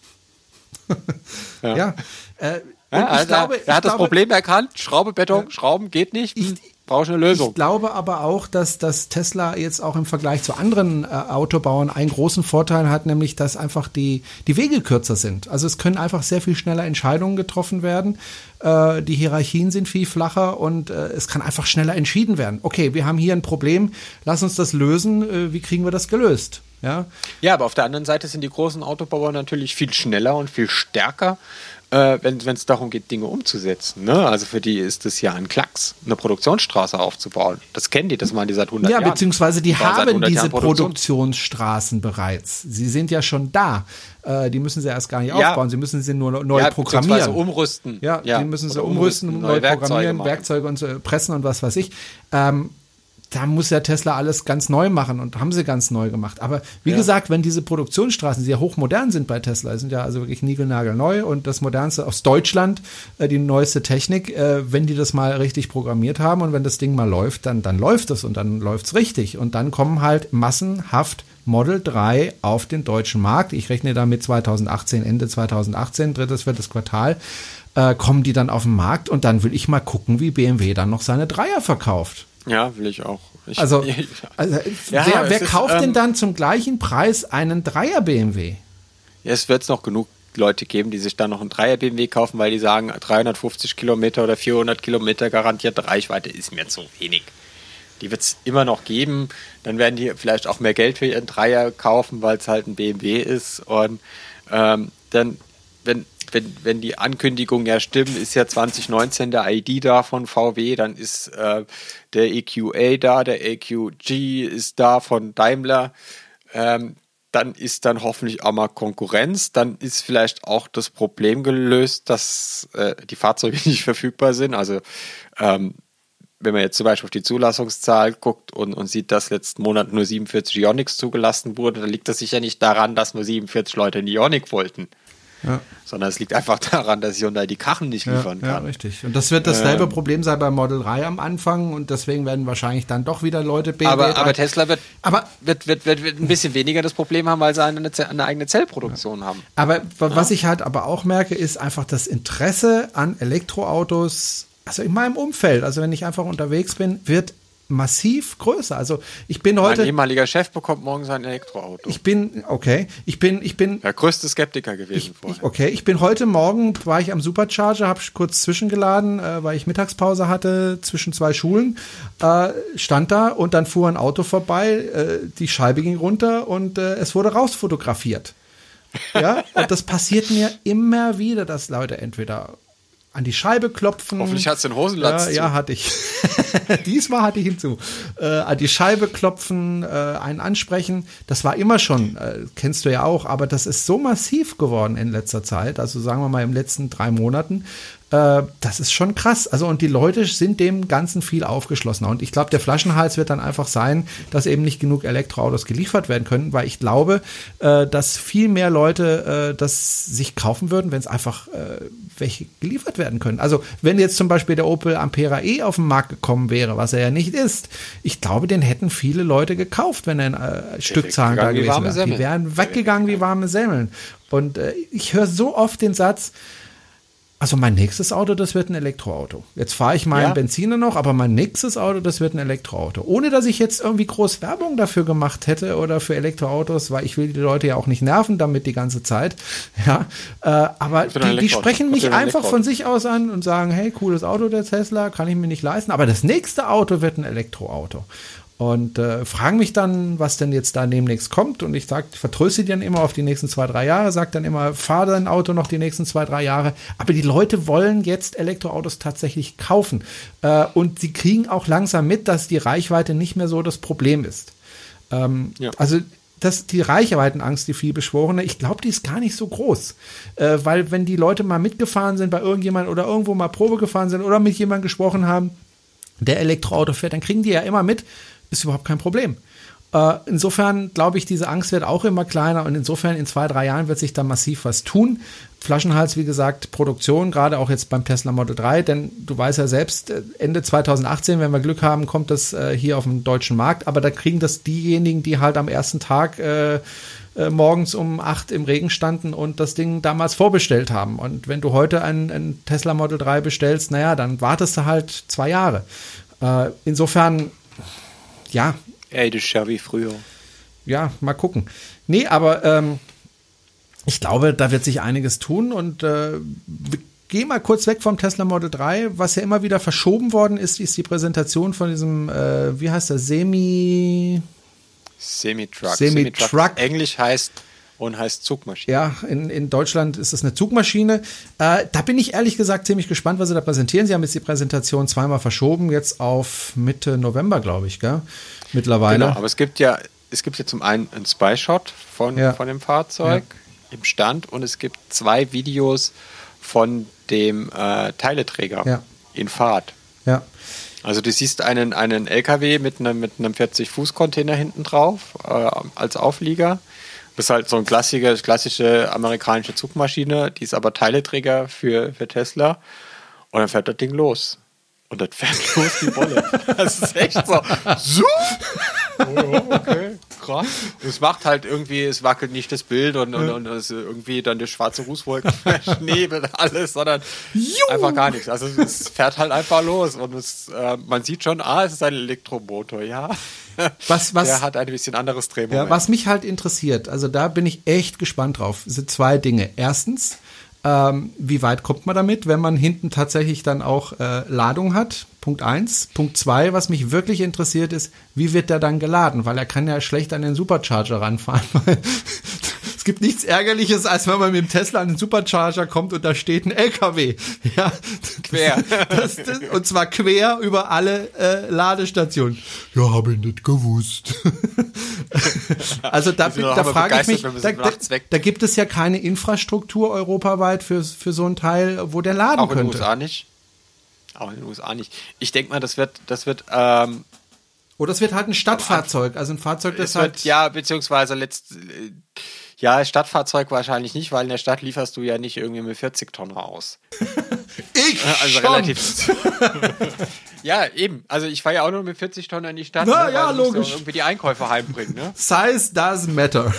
ja. ja. Äh, ja also glaube, er hat das glaube, Problem erkannt, Schraube, Beton, ja. Schrauben geht nicht. Ich, Brauche eine Lösung. Ich glaube aber auch, dass, dass Tesla jetzt auch im Vergleich zu anderen äh, Autobauern einen großen Vorteil hat, nämlich dass einfach die, die Wege kürzer sind. Also es können einfach sehr viel schneller Entscheidungen getroffen werden. Äh, die Hierarchien sind viel flacher und äh, es kann einfach schneller entschieden werden. Okay, wir haben hier ein Problem, lass uns das lösen. Äh, wie kriegen wir das gelöst? Ja? Ja, aber auf der anderen Seite sind die großen Autobauer natürlich viel schneller und viel stärker, äh, wenn es darum geht, Dinge umzusetzen. Ne? Also für die ist es ja ein Klacks, eine Produktionsstraße aufzubauen. Das kennen die, das machen die seit hundert ja, Jahren. Ja, beziehungsweise die haben diese Produktionsstraßen bereits. Sie sind ja schon da. Äh, die müssen sie erst gar nicht ja. aufbauen. Sie müssen sie nur neu ja, programmieren. umrüsten. Ja, ja, die müssen sie umrüsten, umrüsten neu programmieren, Werkzeuge, Werkzeuge und so, pressen und was weiß ich. Ähm, Da muss ja Tesla alles ganz neu machen und haben sie ganz neu gemacht. Aber wie ja. gesagt, wenn diese Produktionsstraßen, die ja hochmodern sind bei Tesla, sind ja also wirklich niegelnagelneu und das modernste aus Deutschland, äh, die neueste Technik, äh, wenn die das mal richtig programmiert haben und wenn das Ding mal läuft, dann, dann läuft es und dann läuft's richtig. Und dann kommen halt massenhaft Model drei auf den deutschen Markt. Ich rechne damit zwanzig achtzehn, Ende zwanzig achtzehn, drittes, viertes Quartal, äh, kommen die dann auf den Markt und dann will ich mal gucken, wie B M W dann noch seine Dreier verkauft. Ja, will ich auch. Ich, also, also ja, wer, wer kauft ist, ähm, denn dann zum gleichen Preis einen Dreier B M W? Ja, es wird noch genug Leute geben, die sich dann noch einen Dreier B M W kaufen, weil die sagen, dreihundertfünfzig Kilometer oder vierhundert Kilometer garantierte Reichweite ist mir zu wenig. Die wird es immer noch geben. Dann werden die vielleicht auch mehr Geld für ihren Dreier kaufen, weil es halt ein B M W ist. Und ähm, dann, wenn Wenn, wenn die Ankündigungen ja stimmen, ist ja zwanzig neunzehn der I D da von V W, dann ist äh, der E Q A da, der E Q G ist da von Daimler, ähm, dann ist dann hoffentlich auch mal Konkurrenz, dann ist vielleicht auch das Problem gelöst, dass äh, die Fahrzeuge nicht verfügbar sind, also ähm, wenn man jetzt zum Beispiel auf die Zulassungszahl guckt und, und sieht, dass letzten Monat nur siebenundvierzig Ioniqs zugelassen wurde, dann liegt das sicher nicht daran, dass nur siebenundvierzig Leute einen Ioniq wollten. Ja. Sondern es liegt einfach daran, dass Hyundai die Karren nicht liefern ja, kann. Ja, richtig. Und das wird dasselbe ähm, Problem sein beim Model drei am Anfang und deswegen werden wahrscheinlich dann doch wieder Leute B M W. Aber, aber Tesla wird, aber, wird, wird, wird, wird ein bisschen weniger das Problem haben, weil sie eine, eine eigene Zellproduktion ja. haben. Aber was ja. ich halt aber auch merke, ist einfach das Interesse an Elektroautos, also in meinem Umfeld, also wenn ich einfach unterwegs bin, wird massiv größer. Also ich bin heute. Mein ehemaliger Chef bekommt morgen sein Elektroauto. Ich bin, okay, ich bin, ich bin. Der größte Skeptiker gewesen ich, vorher. Ich, okay, ich bin heute Morgen, war ich am Supercharger, habe kurz zwischengeladen, äh, weil ich Mittagspause hatte zwischen zwei Schulen, äh, stand da und dann fuhr ein Auto vorbei, äh, die Scheibe ging runter und äh, es wurde rausfotografiert. Ja, und das passiert mir immer wieder, dass Leute entweder an die Scheibe klopfen. Hoffentlich hat's den Hosenlatz ja, zu. Ja, hatte ich. Diesmal hatte ich hinzu. Äh, an die Scheibe klopfen, äh, einen ansprechen. Das war immer schon, äh, kennst du ja auch, aber das ist so massiv geworden in letzter Zeit, also sagen wir mal im letzten drei Monaten. Äh, das ist schon krass. Also und die Leute sind dem Ganzen viel aufgeschlossener. Und ich glaube, der Flaschenhals wird dann einfach sein, dass eben nicht genug Elektroautos geliefert werden können, weil ich glaube, äh, dass viel mehr Leute äh, das sich kaufen würden, wenn es einfach äh, welche geliefert werden können. Also wenn jetzt zum Beispiel der Opel Ampera E auf den Markt gekommen wäre, was er ja nicht ist, ich glaube, den hätten viele Leute gekauft, wenn er in äh, Stückzahlen da gewesen wäre. Die wären weggegangen wie warme Semmeln. Und äh, ich höre so oft den Satz, also mein nächstes Auto, das wird ein Elektroauto. Jetzt fahre ich meinen ja. Benziner noch, aber mein nächstes Auto, das wird ein Elektroauto. Ohne, dass ich jetzt irgendwie groß Werbung dafür gemacht hätte oder für Elektroautos, weil ich will die Leute ja auch nicht nerven damit die ganze Zeit. Ja, äh, aber die, die sprechen mich einfach von sich aus an und sagen, hey, cooles Auto der Tesla, kann ich mir nicht leisten. Aber das nächste Auto wird ein Elektroauto. Und äh, fragen mich dann, was denn jetzt da demnächst kommt. Und ich sag, vertröste die dann immer auf die nächsten zwei, drei Jahre, sag dann immer, fahr dein Auto noch die nächsten zwei, drei Jahre. Aber die Leute wollen jetzt Elektroautos tatsächlich kaufen. Äh, und sie kriegen auch langsam mit, dass die Reichweite nicht mehr so das Problem ist. Ähm, ja. Also das, die Reichweitenangst, die vielbeschworene, ich glaube, die ist gar nicht so groß. Äh, weil wenn die Leute mal mitgefahren sind bei irgendjemand oder irgendwo mal Probe gefahren sind oder mit jemandem gesprochen haben, der Elektroauto fährt, dann kriegen die ja immer mit, ist überhaupt kein Problem. Äh, insofern glaube ich, diese Angst wird auch immer kleiner und insofern in zwei, drei Jahren wird sich da massiv was tun. Flaschenhals, wie gesagt, Produktion, gerade auch jetzt beim Tesla Model drei, denn du weißt ja selbst, Ende zwanzig achtzehn, wenn wir Glück haben, kommt das äh, hier auf dem deutschen Markt, aber da kriegen das diejenigen, die halt am ersten Tag äh, äh, morgens um acht im Regen standen und das Ding damals vorbestellt haben. Und wenn du heute ein, ein Tesla Model drei bestellst, naja, dann wartest du halt zwei Jahre. Äh, insofern ja. Ey, das ist ja wie früher. Ja, mal gucken. Nee, aber ähm, ich glaube, da wird sich einiges tun und äh, geh mal kurz weg vom Tesla Model drei. Was ja immer wieder verschoben worden ist, ist die Präsentation von diesem, äh, wie heißt der, Semi... Semi-Truck. Semi-Truck. Semi-Truck. Englisch heißt und heißt Zugmaschine. Ja, in, in Deutschland ist es eine Zugmaschine. Äh, da bin ich ehrlich gesagt ziemlich gespannt, was sie da präsentieren. Sie haben jetzt die Präsentation zweimal verschoben, jetzt auf Mitte November, glaube ich, gell? Mittlerweile. Genau, aber es gibt ja, es gibt ja zum einen einen Spy-Shot von, ja. von dem Fahrzeug ja. im Stand und es gibt zwei Videos von dem äh, Teileträger ja. in Fahrt. Ja. Also du siehst einen, einen L K W mit einem, mit einem vierzig-Fuß-Container hinten drauf äh, als Auflieger. Das ist halt so eine klassische, klassische amerikanische Zugmaschine, die ist aber Teileträger für, für Tesla. Und dann fährt das Ding los. Und das fährt los wie Wolle. Das ist echt so. So? Oh, okay, krass. Und es macht halt irgendwie, es wackelt nicht das Bild und, und, und es irgendwie dann die schwarze Rußwolke verschnebelt alles, sondern Juhu. Einfach gar nichts. Also es fährt halt einfach los und es, äh, man sieht schon, ah, es ist ein Elektromotor, ja. Was, was, Der hat ein bisschen anderes Drehmoment. Ja, was mich halt interessiert, also da bin ich echt gespannt drauf, sind zwei Dinge. Erstens, ähm, wie weit kommt man damit, wenn man hinten tatsächlich dann auch äh, Ladung hat? Punkt eins. Punkt zwei, was mich wirklich interessiert ist, wie wird der dann geladen? Weil er kann ja schlecht an den Supercharger ranfahren. Es gibt nichts Ärgerliches, als wenn man mit dem Tesla an den Supercharger kommt und da steht ein L K W. Ja, quer. Das, das, und zwar quer über alle äh, Ladestationen. Ja, habe ich nicht gewusst. Also da, da frage ich mich, da, da, da gibt es ja keine Infrastruktur europaweit für, für so ein Teil, wo der laden Auch könnte. Auch in den U S A nicht. Auch in den U S A nicht. Ich denke mal, das wird, das wird, ähm, oder es wird halt ein Stadtfahrzeug, also ein Fahrzeug, das halt... Wird, ja, beziehungsweise letzt, ja, Stadtfahrzeug wahrscheinlich nicht, weil in der Stadt lieferst du ja nicht irgendwie mit vierzig Tonnen aus. Ich also schon. Relativ. Ja, eben. Also ich fahre ja auch nur mit vierzig Tonnen in die Stadt, Na, ne, ja, weil logisch. Ich irgendwie die Einkäufe heimbringen. Ne? Size doesn't matter.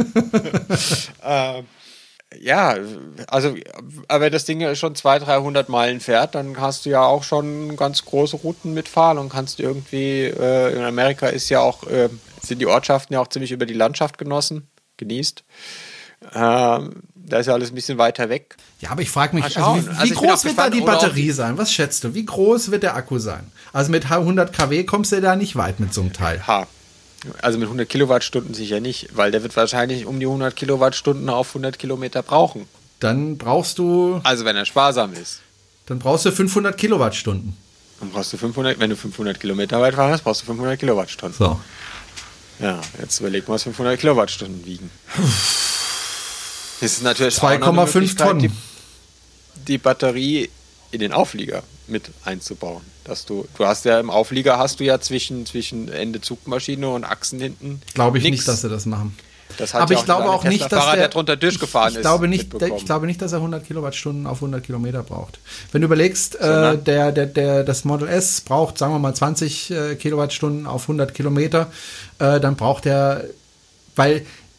ähm, Ja, also, aber wenn das Ding schon zweihundert, dreihundert Meilen fährt, dann hast du ja auch schon ganz große Routen mitfahren und kannst irgendwie, äh, in Amerika ist ja auch, äh, sind die Ortschaften ja auch ziemlich über die Landschaft genossen, genießt. Ähm, da ist ja alles ein bisschen weiter weg. Ja, aber ich frage mich, also wie, wie also groß wird da die Batterie die sein? Was schätzt du? Wie groß wird der Akku sein? Also mit hundert Kilowatt kommst du da nicht weit mit so einem Teil. Ha. Also mit hundert Kilowattstunden sicher nicht, weil der wird wahrscheinlich um die hundert Kilowattstunden auf hundert Kilometer brauchen. Dann brauchst du... Also wenn er sparsam ist. Dann brauchst du fünfhundert Kilowattstunden. Dann brauchst du fünfhundert, wenn du fünfhundert Kilometer weit fahrst, brauchst du fünfhundert Kilowattstunden. So. Ja, jetzt überleg mal, was fünfhundert Kilowattstunden wiegen. Das ist natürlich zwei Komma fünf Tonnen. Die, die Batterie in den Auflieger mit einzubauen. Dass du, du hast ja im Auflieger hast du ja zwischen, zwischen Ende Zugmaschine und Achsen hinten. Glaube ich nix. nicht, dass sie das machen. Das hat aber ja ich glaube auch nicht, dass der, der drunter durchgefahren ich ist. Glaube nicht, ich glaube nicht, dass er hundert Kilowattstunden auf hundert Kilometer braucht. Wenn du überlegst, äh, der, der, der, das Model S braucht, sagen wir mal, zwanzig äh, Kilowattstunden auf hundert Kilometer, äh, dann braucht er, weil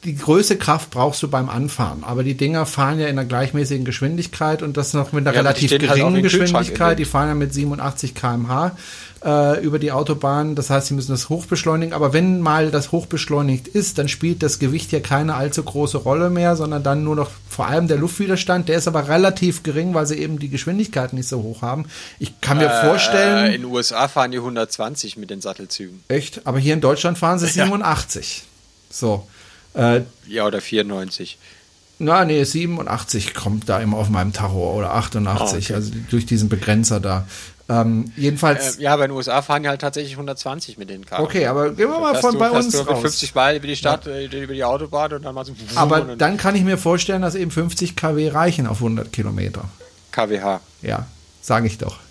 die größte Kraft brauchst du beim Anfahren. Aber die Dinger fahren ja in einer gleichmäßigen Geschwindigkeit und das noch mit einer ja, relativ halt geringen halt Geschwindigkeit. Die fahren ja mit siebenundachtzig Kilometer pro Stunde äh, über die Autobahn. Das heißt, sie müssen das hochbeschleunigen. Aber wenn mal das hochbeschleunigt ist, dann spielt das Gewicht ja keine allzu große Rolle mehr, sondern dann nur noch vor allem der Luftwiderstand. Der ist aber relativ gering, weil sie eben die Geschwindigkeit nicht so hoch haben. Ich kann mir äh, vorstellen... In den U S A fahren die hundertzwanzig mit den Sattelzügen. Echt? Aber hier in Deutschland fahren sie siebenundachtzig. Ja. So. Äh, ja, oder vierundneunzig. Na, nee, siebenundachtzig kommt da immer auf meinem Tacho oder achtundachtzig, oh, okay. Also durch diesen Begrenzer da. Ähm, jedenfalls. Äh, ja, aber in den U S A fahren die halt tatsächlich hundertzweighundertzwanzig mit den Karren. Okay, aber gehen wir mal von du, bei uns du raus. mit fünfzig Mal über die Stadt, ja. über die Autobahn und dann mal so. Aber dann kann ich mir vorstellen, dass eben fünfzig Kilometer pro Stunde reichen auf hundert Kilometer. K W H. Ja, sage ich doch.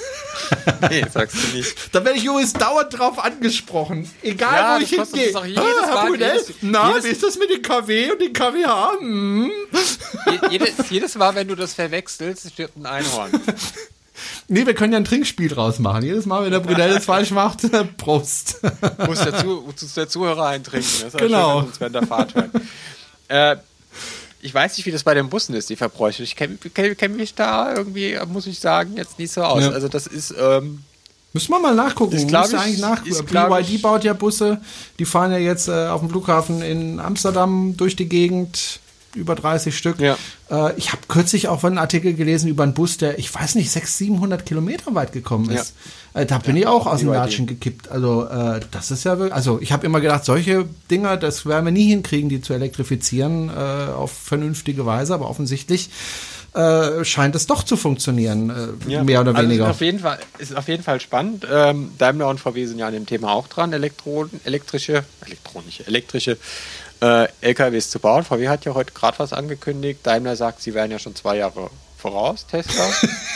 Nee, sagst du nicht. Da werde ich übrigens dauernd drauf angesprochen. Egal, ja, wo ich hingehe. Ah, Herr Brunel, na, jedes, wie ist das mit den K W und den K W H? Hm. Jedes, jedes Mal, wenn du das verwechselst, stirbt ein Einhorn. Nee, wir können ja ein Trinkspiel draus machen. Jedes Mal, wenn der Brunel es falsch macht, Prost. Muss der, Zu, muss der Zuhörer eintrinken. Das ist genau. Schön, uns während der Fahrt hören. äh, Ich weiß nicht, wie das bei den Bussen ist, die Verbräuche. Ich kenne kenn, kenn mich da irgendwie, muss ich sagen, jetzt nicht so aus. Ja. Also das ist... Ähm, Müssen wir mal nachgucken. Ist, ich, ja eigentlich nach. B Y D baut ja Busse. Die fahren ja jetzt äh, auf dem Flughafen in Amsterdam durch die Gegend. Über dreißig Stück. Ja. Äh, ich habe kürzlich auch einen Artikel gelesen über einen Bus, der, ich weiß nicht, sechshundert, siebenhundert Kilometer weit gekommen ist. Ja. Äh, da bin ja, ich auch aus dem Latschen gekippt. Also äh, das ist ja wirklich, also ich habe immer gedacht, solche Dinger, das werden wir nie hinkriegen, die zu elektrifizieren äh, auf vernünftige Weise, aber offensichtlich äh, scheint es doch zu funktionieren, äh, ja. mehr oder also weniger. Ist auf jeden Fall, ist auf jeden Fall spannend. Ähm, Daimler und V W sind ja an dem Thema auch dran, Elektro, elektrische, elektronische, elektrische Äh, L K Ws zu bauen. V W hat ja heute gerade was angekündigt. Daimler sagt, sie wären ja schon zwei Jahre voraus, Tesla.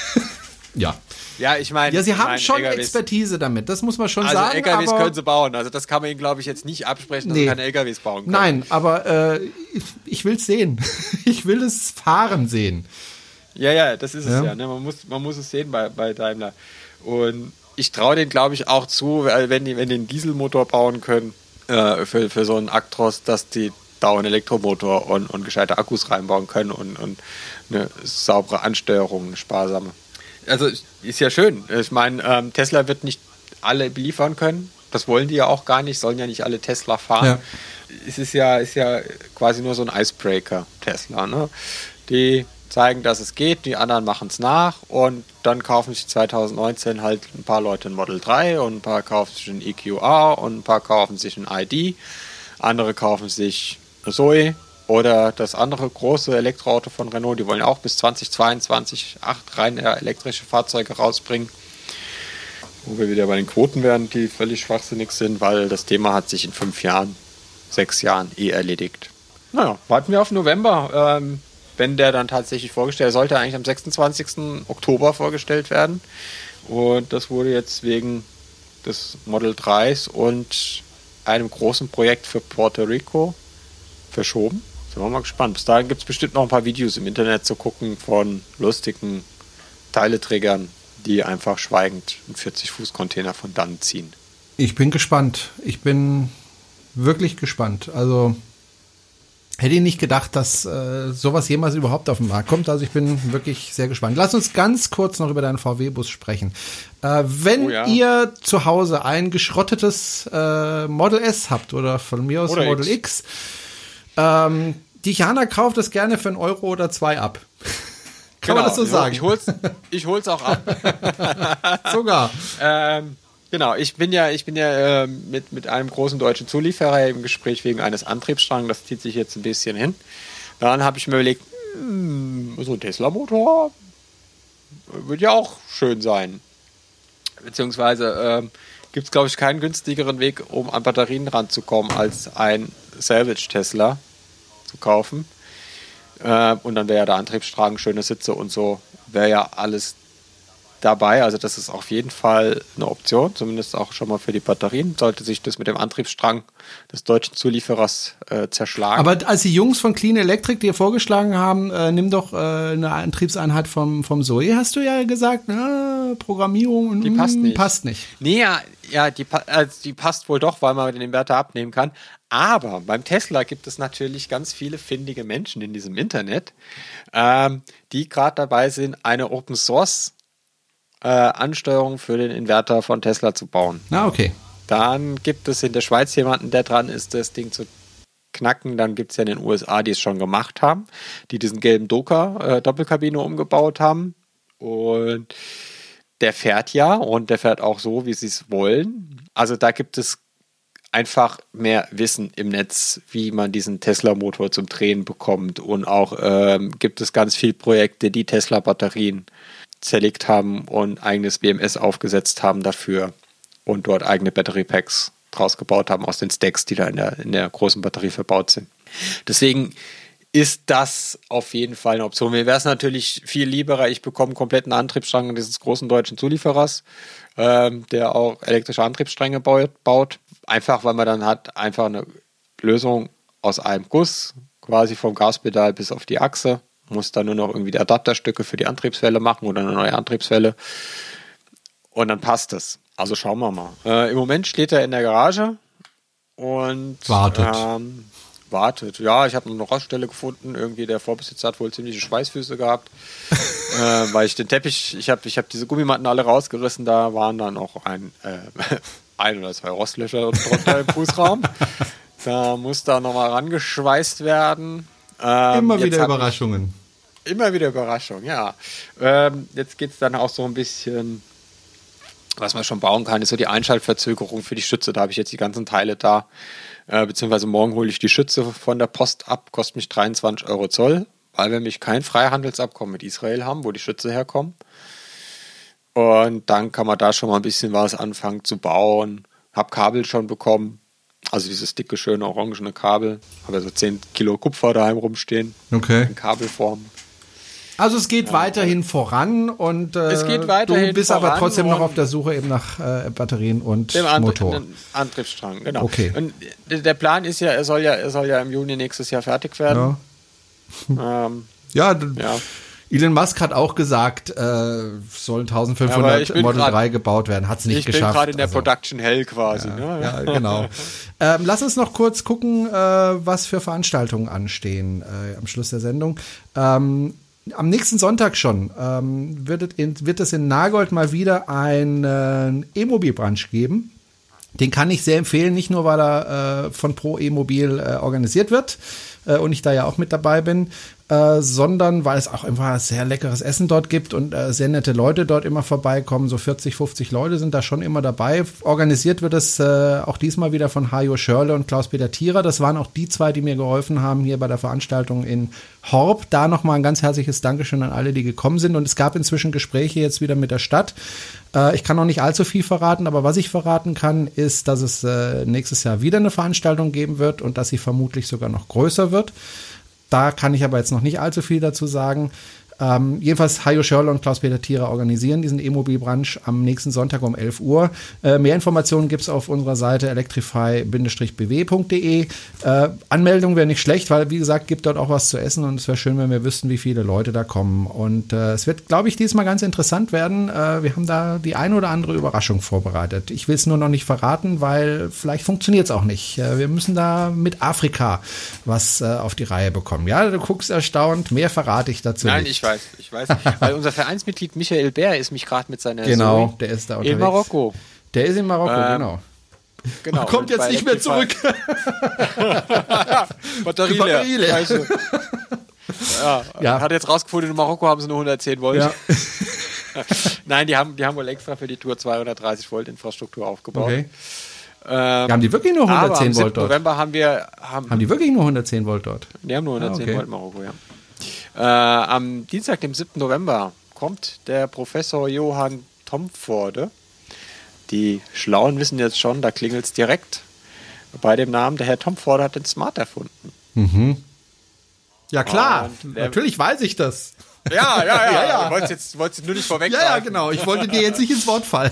ja. Ja, ich meine... Ja, sie haben mein, schon L K Ws, Expertise damit, das muss man schon also sagen. Also L K Ws aber können sie bauen, also das kann man ihnen, glaube ich, jetzt nicht absprechen, dass nee. sie keine L K Ws bauen können. Nein, aber äh, ich, ich will es sehen. Ich will es fahren sehen. Ja, ja, das ist es ja. ja ne? man, muss, man muss es sehen bei, bei Daimler. Und ich traue denen, glaube ich, auch zu, wenn die, wenn die einen Dieselmotor bauen können, Für, für so einen Actros, dass die da einen Elektromotor und, und gescheite Akkus reinbauen können und, und eine saubere Ansteuerung, eine sparsame. Also ist ja schön. Ich meine, ähm, Tesla wird nicht alle beliefern können. Das wollen die ja auch gar nicht, sollen ja nicht alle Tesla fahren. Ja. Es ist ja, ist ja quasi nur so ein Icebreaker, Tesla. Ne? Die zeigen, dass es geht, die anderen machen es nach und dann kaufen sich zwanzig neunzehn halt ein paar Leute ein Model drei und ein paar kaufen sich ein E Q R und ein paar kaufen sich ein I D, andere kaufen sich eine Zoe oder das andere große Elektroauto von Renault, die wollen ja auch bis zwanzig zweiundzwanzig acht rein elektrische Fahrzeuge rausbringen, wo wir wieder bei den Quoten werden, die völlig schwachsinnig sind, weil das Thema hat sich in fünf Jahren, sechs Jahren eh erledigt. Naja, warten wir auf November, ähm, wenn der dann tatsächlich vorgestellt, er sollte eigentlich am sechsundzwanzigsten Oktober vorgestellt werden. Und das wurde jetzt wegen des Model dreis und einem großen Projekt für Puerto Rico verschoben. Sind wir mal gespannt. Bis dahin gibt es bestimmt noch ein paar Videos im Internet zu gucken von lustigen Teileträgern, die einfach schweigend einen vierzig Fuß Container von dann ziehen. Ich bin gespannt. Ich bin wirklich gespannt. Also hätte ich nicht gedacht, dass äh, sowas jemals überhaupt auf den Markt kommt. Also ich bin wirklich sehr gespannt. Lass uns ganz kurz noch über deinen V W-Bus sprechen. Äh, wenn oh ja. ihr zu Hause ein geschrottetes äh, Model S habt oder von mir aus oder Model X, X ähm, die Jana kauft es gerne für einen Euro oder zwei ab. Kann genau, man das so sagen? Ich hol's, ich hol's auch ab. Sogar. ähm, Genau, ich bin ja, ich bin ja äh, mit, mit einem großen deutschen Zulieferer im Gespräch wegen eines Antriebsstrangs, das zieht sich jetzt ein bisschen hin. Dann habe ich mir überlegt, hm, so ein Tesla-Motor würde ja auch schön sein. Beziehungsweise äh, gibt es, glaube ich, keinen günstigeren Weg, um an Batterien ranzukommen, als ein Salvage-Tesla zu kaufen. Äh, und dann wäre ja der Antriebsstrang, schöne Sitze und so, wäre ja alles dabei, also das ist auf jeden Fall eine Option, zumindest auch schon mal für die Batterien. Sollte sich das mit dem Antriebsstrang des deutschen Zulieferers äh, zerschlagen. Aber als die Jungs von Clean Electric dir vorgeschlagen haben, äh, nimm doch äh, eine Antriebseinheit vom, vom Zoe, hast du ja gesagt, na, Software, Programmierung, die passt nicht. Passt nicht. Nee, ja, ja die, also die passt wohl doch, weil man den Inverter abnehmen kann. Aber beim Tesla gibt es natürlich ganz viele findige Menschen in diesem Internet, ähm, die gerade dabei sind, eine Open Source äh, Ansteuerung für den Inverter von Tesla zu bauen. Ah, okay. Dann gibt es in der Schweiz jemanden, der dran ist, das Ding zu knacken. Dann gibt es ja in den U S A, die es schon gemacht haben, die diesen gelben Docker äh, Doppelkabine umgebaut haben. Und der fährt ja und der fährt auch so, wie sie es wollen. Also da gibt es einfach mehr Wissen im Netz, wie man diesen Tesla-Motor zum Drehen bekommt. Und auch ähm, gibt es ganz viele Projekte, die Tesla-Batterien zerlegt haben und eigenes B M S aufgesetzt haben dafür und dort eigene Battery-Packs draus gebaut haben aus den Stacks, die da in der, in der großen Batterie verbaut sind. Deswegen ist das auf jeden Fall eine Option. Mir wäre es natürlich viel lieber, ich bekomme einen kompletten Antriebsstrang dieses großen deutschen Zulieferers, ähm, der auch elektrische Antriebsstränge baut, baut. Einfach, weil man dann hat einfach eine Lösung aus einem Guss, quasi vom Gaspedal bis auf die Achse, muss dann nur noch irgendwie die Adapterstücke für die Antriebswelle machen oder eine neue Antriebswelle und dann passt es. Also schauen wir mal. Äh, im Moment steht er in der Garage und wartet. Ähm, wartet. Ja, ich habe noch eine Roststelle gefunden. Irgendwie der Vorbesitzer hat wohl ziemliche Schweißfüße gehabt, äh, weil ich den Teppich, ich habe ich hab diese Gummimatten alle rausgerissen, da waren dann noch ein, äh, ein oder zwei Rostlöcher drunter im Fußraum. Da muss da nochmal rangeschweißt werden. Ähm, immer wieder Überraschungen. Ich, immer wieder Überraschung, ja. Ähm, jetzt geht es dann auch so ein bisschen, was man schon bauen kann, ist so die Einschaltverzögerung für die Schütze. Da habe ich jetzt die ganzen Teile da. Äh, beziehungsweise morgen hole ich die Schütze von der Post ab, kostet mich dreiundzwanzig Euro Zoll, weil wir nämlich kein Freihandelsabkommen mit Israel haben, wo die Schütze herkommen. Und dann kann man da schon mal ein bisschen was anfangen zu bauen. Hab Kabel schon bekommen. Also dieses dicke, schöne, orangene Kabel. Habe ja so zehn Kilo Kupfer daheim rumstehen. Okay. In Kabelform. Also es geht ja, weiterhin voran und äh, es geht weiterhin du bist aber trotzdem noch auf der Suche eben nach äh, Batterien und dem Antrie- Motor. Dem Antriebsstrang, genau. Okay. Und der Plan ist ja, er soll ja, er soll ja im Juni nächstes Jahr fertig werden. Ja, ähm, ja, ja. Elon Musk hat auch gesagt, äh, sollen eintausendfünfhundert ja, Model grad, drei gebaut werden. Hat es nicht ich geschafft. Ich bin gerade in der also. Production Hell quasi. Ja, ne? ja genau. ähm, lass uns noch kurz gucken, äh, was für Veranstaltungen anstehen äh, am Schluss der Sendung. Ähm, Am nächsten Sonntag schon ähm, wird, in, wird es in Nagold mal wieder einen äh, E-Mobil-Brunch geben. Den kann ich sehr empfehlen, nicht nur, weil er äh, von Pro E-Mobil äh, organisiert wird äh, und ich da ja auch mit dabei bin, äh, sondern weil es auch einfach sehr leckeres Essen dort gibt und äh, sehr nette Leute dort immer vorbeikommen. So vierzig, fünfzig Leute sind da schon immer dabei. Organisiert wird es äh, auch diesmal wieder von Hajo Schörle und Klaus-Peter Thierer. Das waren auch die zwei, die mir geholfen haben hier bei der Veranstaltung in Horb. Da nochmal ein ganz herzliches Dankeschön an alle, die gekommen sind. Und es gab inzwischen Gespräche jetzt wieder mit der Stadt. Äh, ich kann noch nicht allzu viel verraten, aber was ich verraten kann, ist, dass es äh, nächstes Jahr wieder eine Veranstaltung geben wird und dass sie vermutlich sogar noch größer wird. Da kann ich aber jetzt noch nicht allzu viel dazu sagen. Ähm, jedenfalls Hajo Schörle und Klaus-Peter Thierer organisieren diesen E-Mobil-Brunch am nächsten Sonntag um elf Uhr. Äh, mehr Informationen gibt's auf unserer Seite electrify Bindestrich b w Punkt d e. Äh, Anmeldung wäre nicht schlecht, weil, wie gesagt, gibt dort auch was zu essen und es wäre schön, wenn wir wüssten, wie viele Leute da kommen. Und äh, es wird, glaube ich, diesmal ganz interessant werden. Äh, wir haben da die ein oder andere Überraschung vorbereitet. Ich will es nur noch nicht verraten, weil vielleicht funktioniert es auch nicht. Äh, wir müssen da mit Afrika was äh, auf die Reihe bekommen. Ja, du guckst erstaunt. Mehr verrate ich dazu Nein, nicht. ich weiß, ich weiß. Weil unser Vereinsmitglied Michael Bär ist mich gerade mit seiner Genau, Zoe der ist da unterwegs. in Marokko. Der ist in Marokko, ähm, genau. Genau. Und kommt und jetzt nicht mehr zurück. Batterie, Batterie leer. leer. Ja, Ja. Hat jetzt rausgefunden, in Marokko haben sie nur hundertzehn Volt. Ja. Nein, die haben, die haben wohl extra für die Tour zweihundertdreißig Volt Infrastruktur aufgebaut. Okay. Ähm, Haben die wirklich nur aber hundertzehn am Volt siebten dort? November haben wir... Haben, Haben die wirklich nur hundertzehn Volt dort? die haben nur hundertzehn Ah, okay. Volt in Marokko, ja. Äh, am Dienstag, dem siebten November, kommt der Professor Johann Tomforde. Die Schlauen wissen jetzt schon, da klingelt es direkt bei dem Namen. Der Herr Tomforde hat den Smart erfunden. Mhm. Ja klar, Und der- natürlich weiß ich das. Ja, ja, ja. Ja, ja. Du wolltest jetzt, wolltest jetzt nur nicht vorweg. Ja, ja, genau. Ich wollte dir jetzt nicht ins Wort fallen.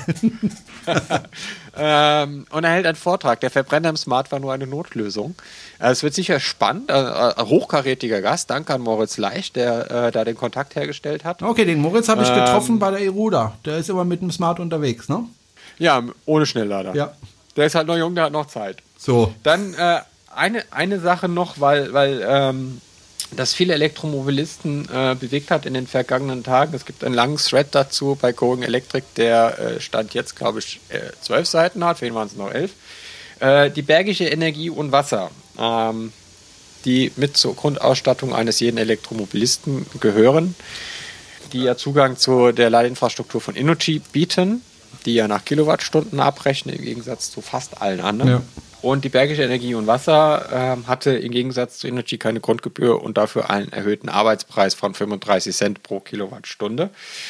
ähm, und er hält einen Vortrag. Der Verbrenner im Smart war nur eine Notlösung. Äh, es wird sicher spannend. Äh, ein hochkarätiger Gast. Danke an Moritz Leicht, der äh, da den Kontakt hergestellt hat. Okay, den Moritz habe ich Ähm, getroffen bei der Eruda. Der ist immer mit dem Smart unterwegs, ne? Ja, ohne Schnelllader. Ja. Der ist halt noch jung, der hat noch Zeit. So. Dann äh, eine, eine Sache noch, weil, weil ähm, das viele Elektromobilisten äh, bewegt hat in den vergangenen Tagen. Es gibt einen langen Thread dazu bei Going Electric, der äh, Stand jetzt, glaube ich, äh, zwölf Seiten hat. Für ihn waren es noch elf. Äh, die Bergische Energie und Wasser, ähm, die mit zur Grundausstattung eines jeden Elektromobilisten gehören, die ja Zugang zu der Ladeinfrastruktur von Innogy bieten, die ja nach Kilowattstunden abrechnen, im Gegensatz zu fast allen anderen. Ja. Und die Bergische Energie und Wasser äh, hatte im Gegensatz zu Innogy keine Grundgebühr und dafür einen erhöhten Arbeitspreis von fünfunddreißig Cent pro Kilowattstunde.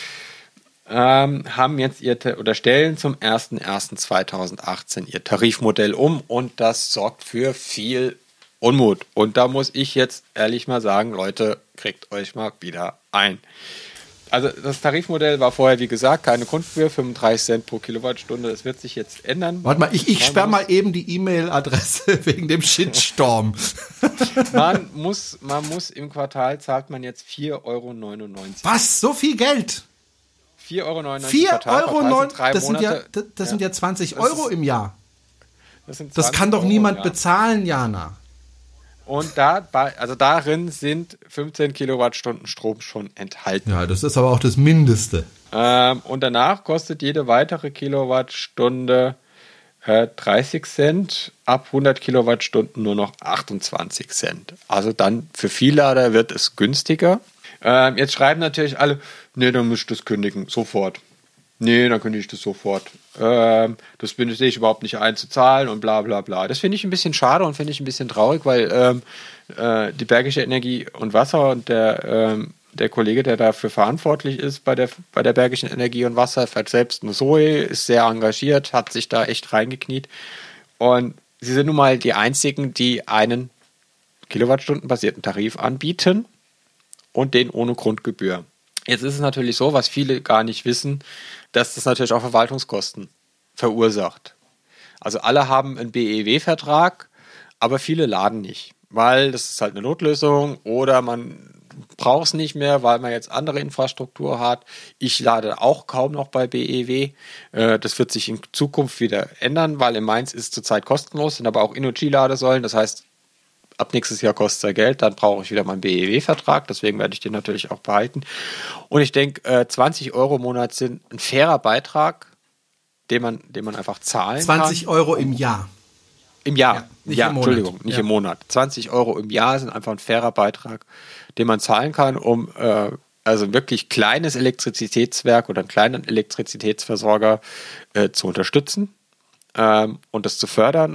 Ähm, haben jetzt ihr oder stellen zum ersten ersten zweitausendachtzehn ihr Tarifmodell um und das sorgt für viel Unmut. Und da muss ich jetzt ehrlich mal sagen, Leute, kriegt euch mal wieder ein. Also das Tarifmodell war vorher, wie gesagt, keine Grundgebühr, fünfunddreißig Cent pro Kilowattstunde. Das wird sich jetzt ändern. Warte mal, ich, ich sperre mal eben die E-Mail-Adresse wegen dem Shitstorm. Man muss, man muss im Quartal zahlt man jetzt vier Euro neunundneunzig. Was? So viel Geld? vier Euro neunundneunzig vier Quartal, Euro? Quartal sind drei Das sind ja, Monate. das, das Ja. sind ja zwanzig Das Euro ist- im Jahr. Das, sind Das zwanzig kann doch Euro niemand im Jahr. bezahlen, Jana. Und da, bei- also darin sind fünfzehn Kilowattstunden Strom schon enthalten. Ja, das ist aber auch das Mindeste. Ähm, und danach kostet jede weitere Kilowattstunde äh, dreißig Cent, ab hundert Kilowattstunden nur noch achtundzwanzig Cent. Also dann für Viellader wird es günstiger. Ähm, jetzt schreiben natürlich alle, nee, dann müsst ihr das kündigen, sofort. Nee, dann kündige ich das sofort. Ähm, das bin sehe ich überhaupt nicht einzuzahlen und bla bla bla. Das finde ich ein bisschen schade und finde ich ein bisschen traurig, weil ähm, äh, die Bergische Energie und Wasser und der, ähm, der Kollege, der dafür verantwortlich ist bei der, bei der Bergischen Energie und Wasser, fährt selbst eine Zoe, ist sehr engagiert, hat sich da echt reingekniet. Und sie sind nun mal die einzigen, die einen Kilowattstundenbasierten Tarif anbieten und den ohne Grundgebühr. Jetzt ist es natürlich so, was viele gar nicht wissen, dass das natürlich auch Verwaltungskosten verursacht. Also alle haben einen B E W-Vertrag, aber viele laden nicht, weil das ist halt eine Notlösung oder man braucht es nicht mehr, weil man jetzt andere Infrastruktur hat. Ich lade auch kaum noch bei B E W. Äh, das wird sich in Zukunft wieder ändern, weil in Mainz ist zurzeit kostenlos, sind aber auch Innogy-Ladesäulen. Das heißt, ab nächstes Jahr kostet es Geld, dann brauche ich wieder meinen B E W-Vertrag, deswegen werde ich den natürlich auch behalten. Und ich denke, äh, zwanzig Euro im Monat sind ein fairer Beitrag, den man, den man einfach zahlen zwanzig kann. Euro im Jahr. Im Jahr, Ja, nicht ja, im Monat. Entschuldigung, nicht Ja. im Monat. zwanzig Euro im Jahr sind einfach ein fairer Beitrag, den man zahlen kann, um äh, also wirklich kleines Elektrizitätswerk oder einen kleinen Elektrizitätsversorger äh, zu unterstützen ähm, und das zu fördern.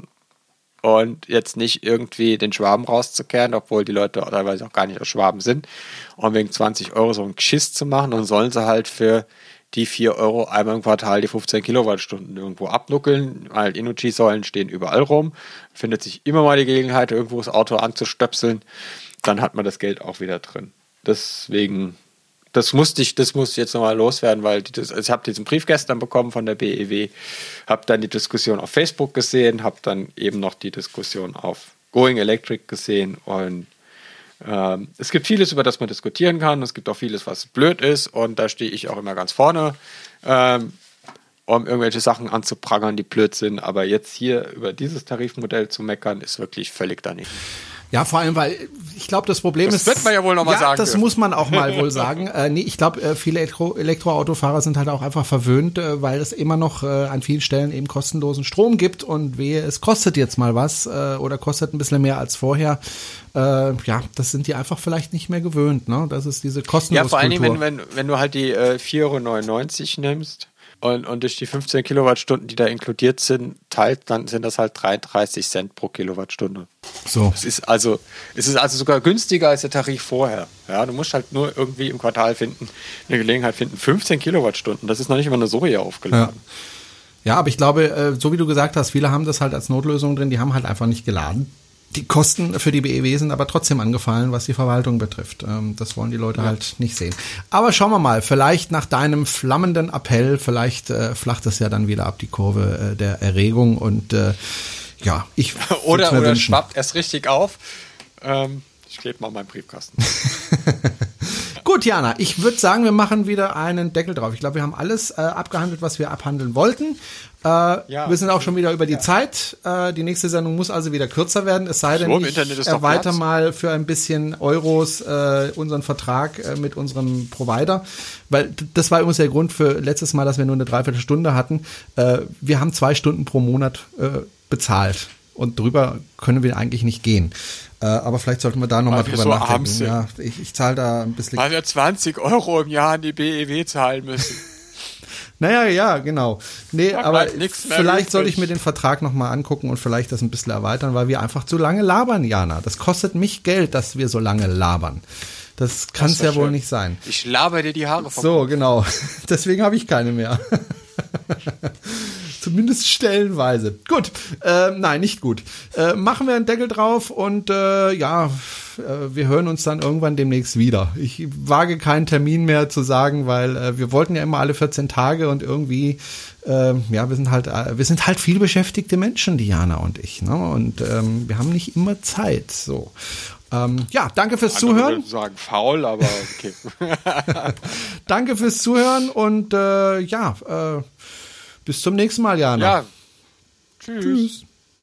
Und jetzt nicht irgendwie den Schwaben rauszukehren, obwohl die Leute teilweise auch gar nicht aus Schwaben sind. Und wegen zwanzig Euro so einen Geschiss zu machen, dann sollen sie halt für die vier Euro einmal im Quartal die fünfzehn Kilowattstunden irgendwo abnuckeln. Weil Innogy-Säulen stehen überall rum. Findet sich immer mal die Gelegenheit, irgendwo das Auto anzustöpseln. Dann hat man das Geld auch wieder drin. Deswegen, das musste ich, das musste ich jetzt nochmal loswerden, weil die, also ich habe diesen Brief gestern bekommen von der B E W, habe dann die Diskussion auf Facebook gesehen, habe dann eben noch die Diskussion auf Going Electric gesehen und ähm, es gibt vieles, über das man diskutieren kann, es gibt auch vieles, was blöd ist und da stehe ich auch immer ganz vorne, ähm, um irgendwelche Sachen anzuprangern, die blöd sind, aber jetzt hier über dieses Tarifmodell zu meckern, ist wirklich völlig daneben. Ja, vor allem, weil ich glaube, das Problem Das ist... wird man ja wohl noch mal ja, sagen das dürfen. muss man auch mal wohl sagen. Äh, nee, ich glaube, äh, viele Elektro- Elektroautofahrer sind halt auch einfach verwöhnt, äh, weil es immer noch äh, an vielen Stellen eben kostenlosen Strom gibt und wehe, es kostet jetzt mal was äh, oder kostet ein bisschen mehr als vorher. Äh, ja, das sind die einfach vielleicht nicht mehr gewöhnt, ne? Das ist diese kostenlose Ja, vor allen Dingen, Kultur. wenn, wenn, wenn du halt die äh, vier Euro neunundneunzig nimmst und, und durch die fünfzehn Kilowattstunden, die da inkludiert sind, teilt, dann sind das halt dreiunddreißig Cent pro Kilowattstunde. So. Es ist also, es ist also sogar günstiger als der Tarif vorher. Ja, du musst halt nur irgendwie im Quartal finden, eine Gelegenheit finden. fünfzehn Kilowattstunden, das ist noch nicht mal eine Soja aufgeladen. Ja, aber ich glaube, äh, so wie du gesagt hast, viele haben das halt als Notlösung drin, die haben halt einfach nicht geladen. Die Kosten für die B E W sind aber trotzdem angefallen, was die Verwaltung betrifft. Ähm, das wollen die Leute ja. halt nicht sehen. Aber schauen wir mal, vielleicht nach deinem flammenden Appell, vielleicht äh, flacht es ja dann wieder ab, die Kurve äh, der Erregung. Und äh, ja, ich Oder, oder schwappt erst richtig auf. Ähm, ich klebe mal meinen Briefkasten. Gut, Jana, ich würde sagen, wir machen wieder einen Deckel drauf. Ich glaube, wir haben alles äh, abgehandelt, was wir abhandeln wollten. Äh, ja, wir sind auch schon wieder über die ja. Zeit. Äh, die nächste Sendung muss also wieder kürzer werden. Es sei denn, so, ich erweitere mal für ein bisschen Euros äh, unseren Vertrag äh, mit unserem Provider. Weil das war übrigens der Grund für letztes Mal, dass wir nur eine Dreiviertelstunde hatten. Äh, wir haben zwei Stunden pro Monat äh, bezahlt. Und drüber können wir eigentlich nicht gehen. Äh, aber vielleicht sollten wir da nochmal drüber so nachdenken. Ja, ich, ich zahle da ein bisschen. Weil wir zwanzig Euro im Jahr an die B E W zahlen müssen. Naja, ja, genau. Nee, da aber vielleicht sollte ich mir den Vertrag nochmal angucken und vielleicht das ein bisschen erweitern, weil wir einfach zu lange labern, Jana. Das kostet mich Geld, dass wir so lange labern. Das kann es ja schön. Wohl nicht sein. Ich laber dir die Haare vom So, Kopf. Genau. Deswegen habe ich keine mehr. Zumindest stellenweise. Gut, äh, nein, nicht gut. Äh, machen wir einen Deckel drauf und äh, ja, äh, wir hören uns dann irgendwann demnächst wieder. Ich wage keinen Termin mehr zu sagen, weil äh, wir wollten ja immer alle vierzehn Tage und irgendwie, äh, ja, wir sind halt, äh, wir sind halt viel beschäftigte Menschen, Diana und ich, ne? Und ähm, wir haben nicht immer Zeit. So. Ähm, ja, danke fürs Andere Zuhören. würden sagen faul, aber okay. Danke fürs Zuhören und äh, ja, äh, bis zum nächsten Mal, Jana. Ja. Tschüss. Tschüss.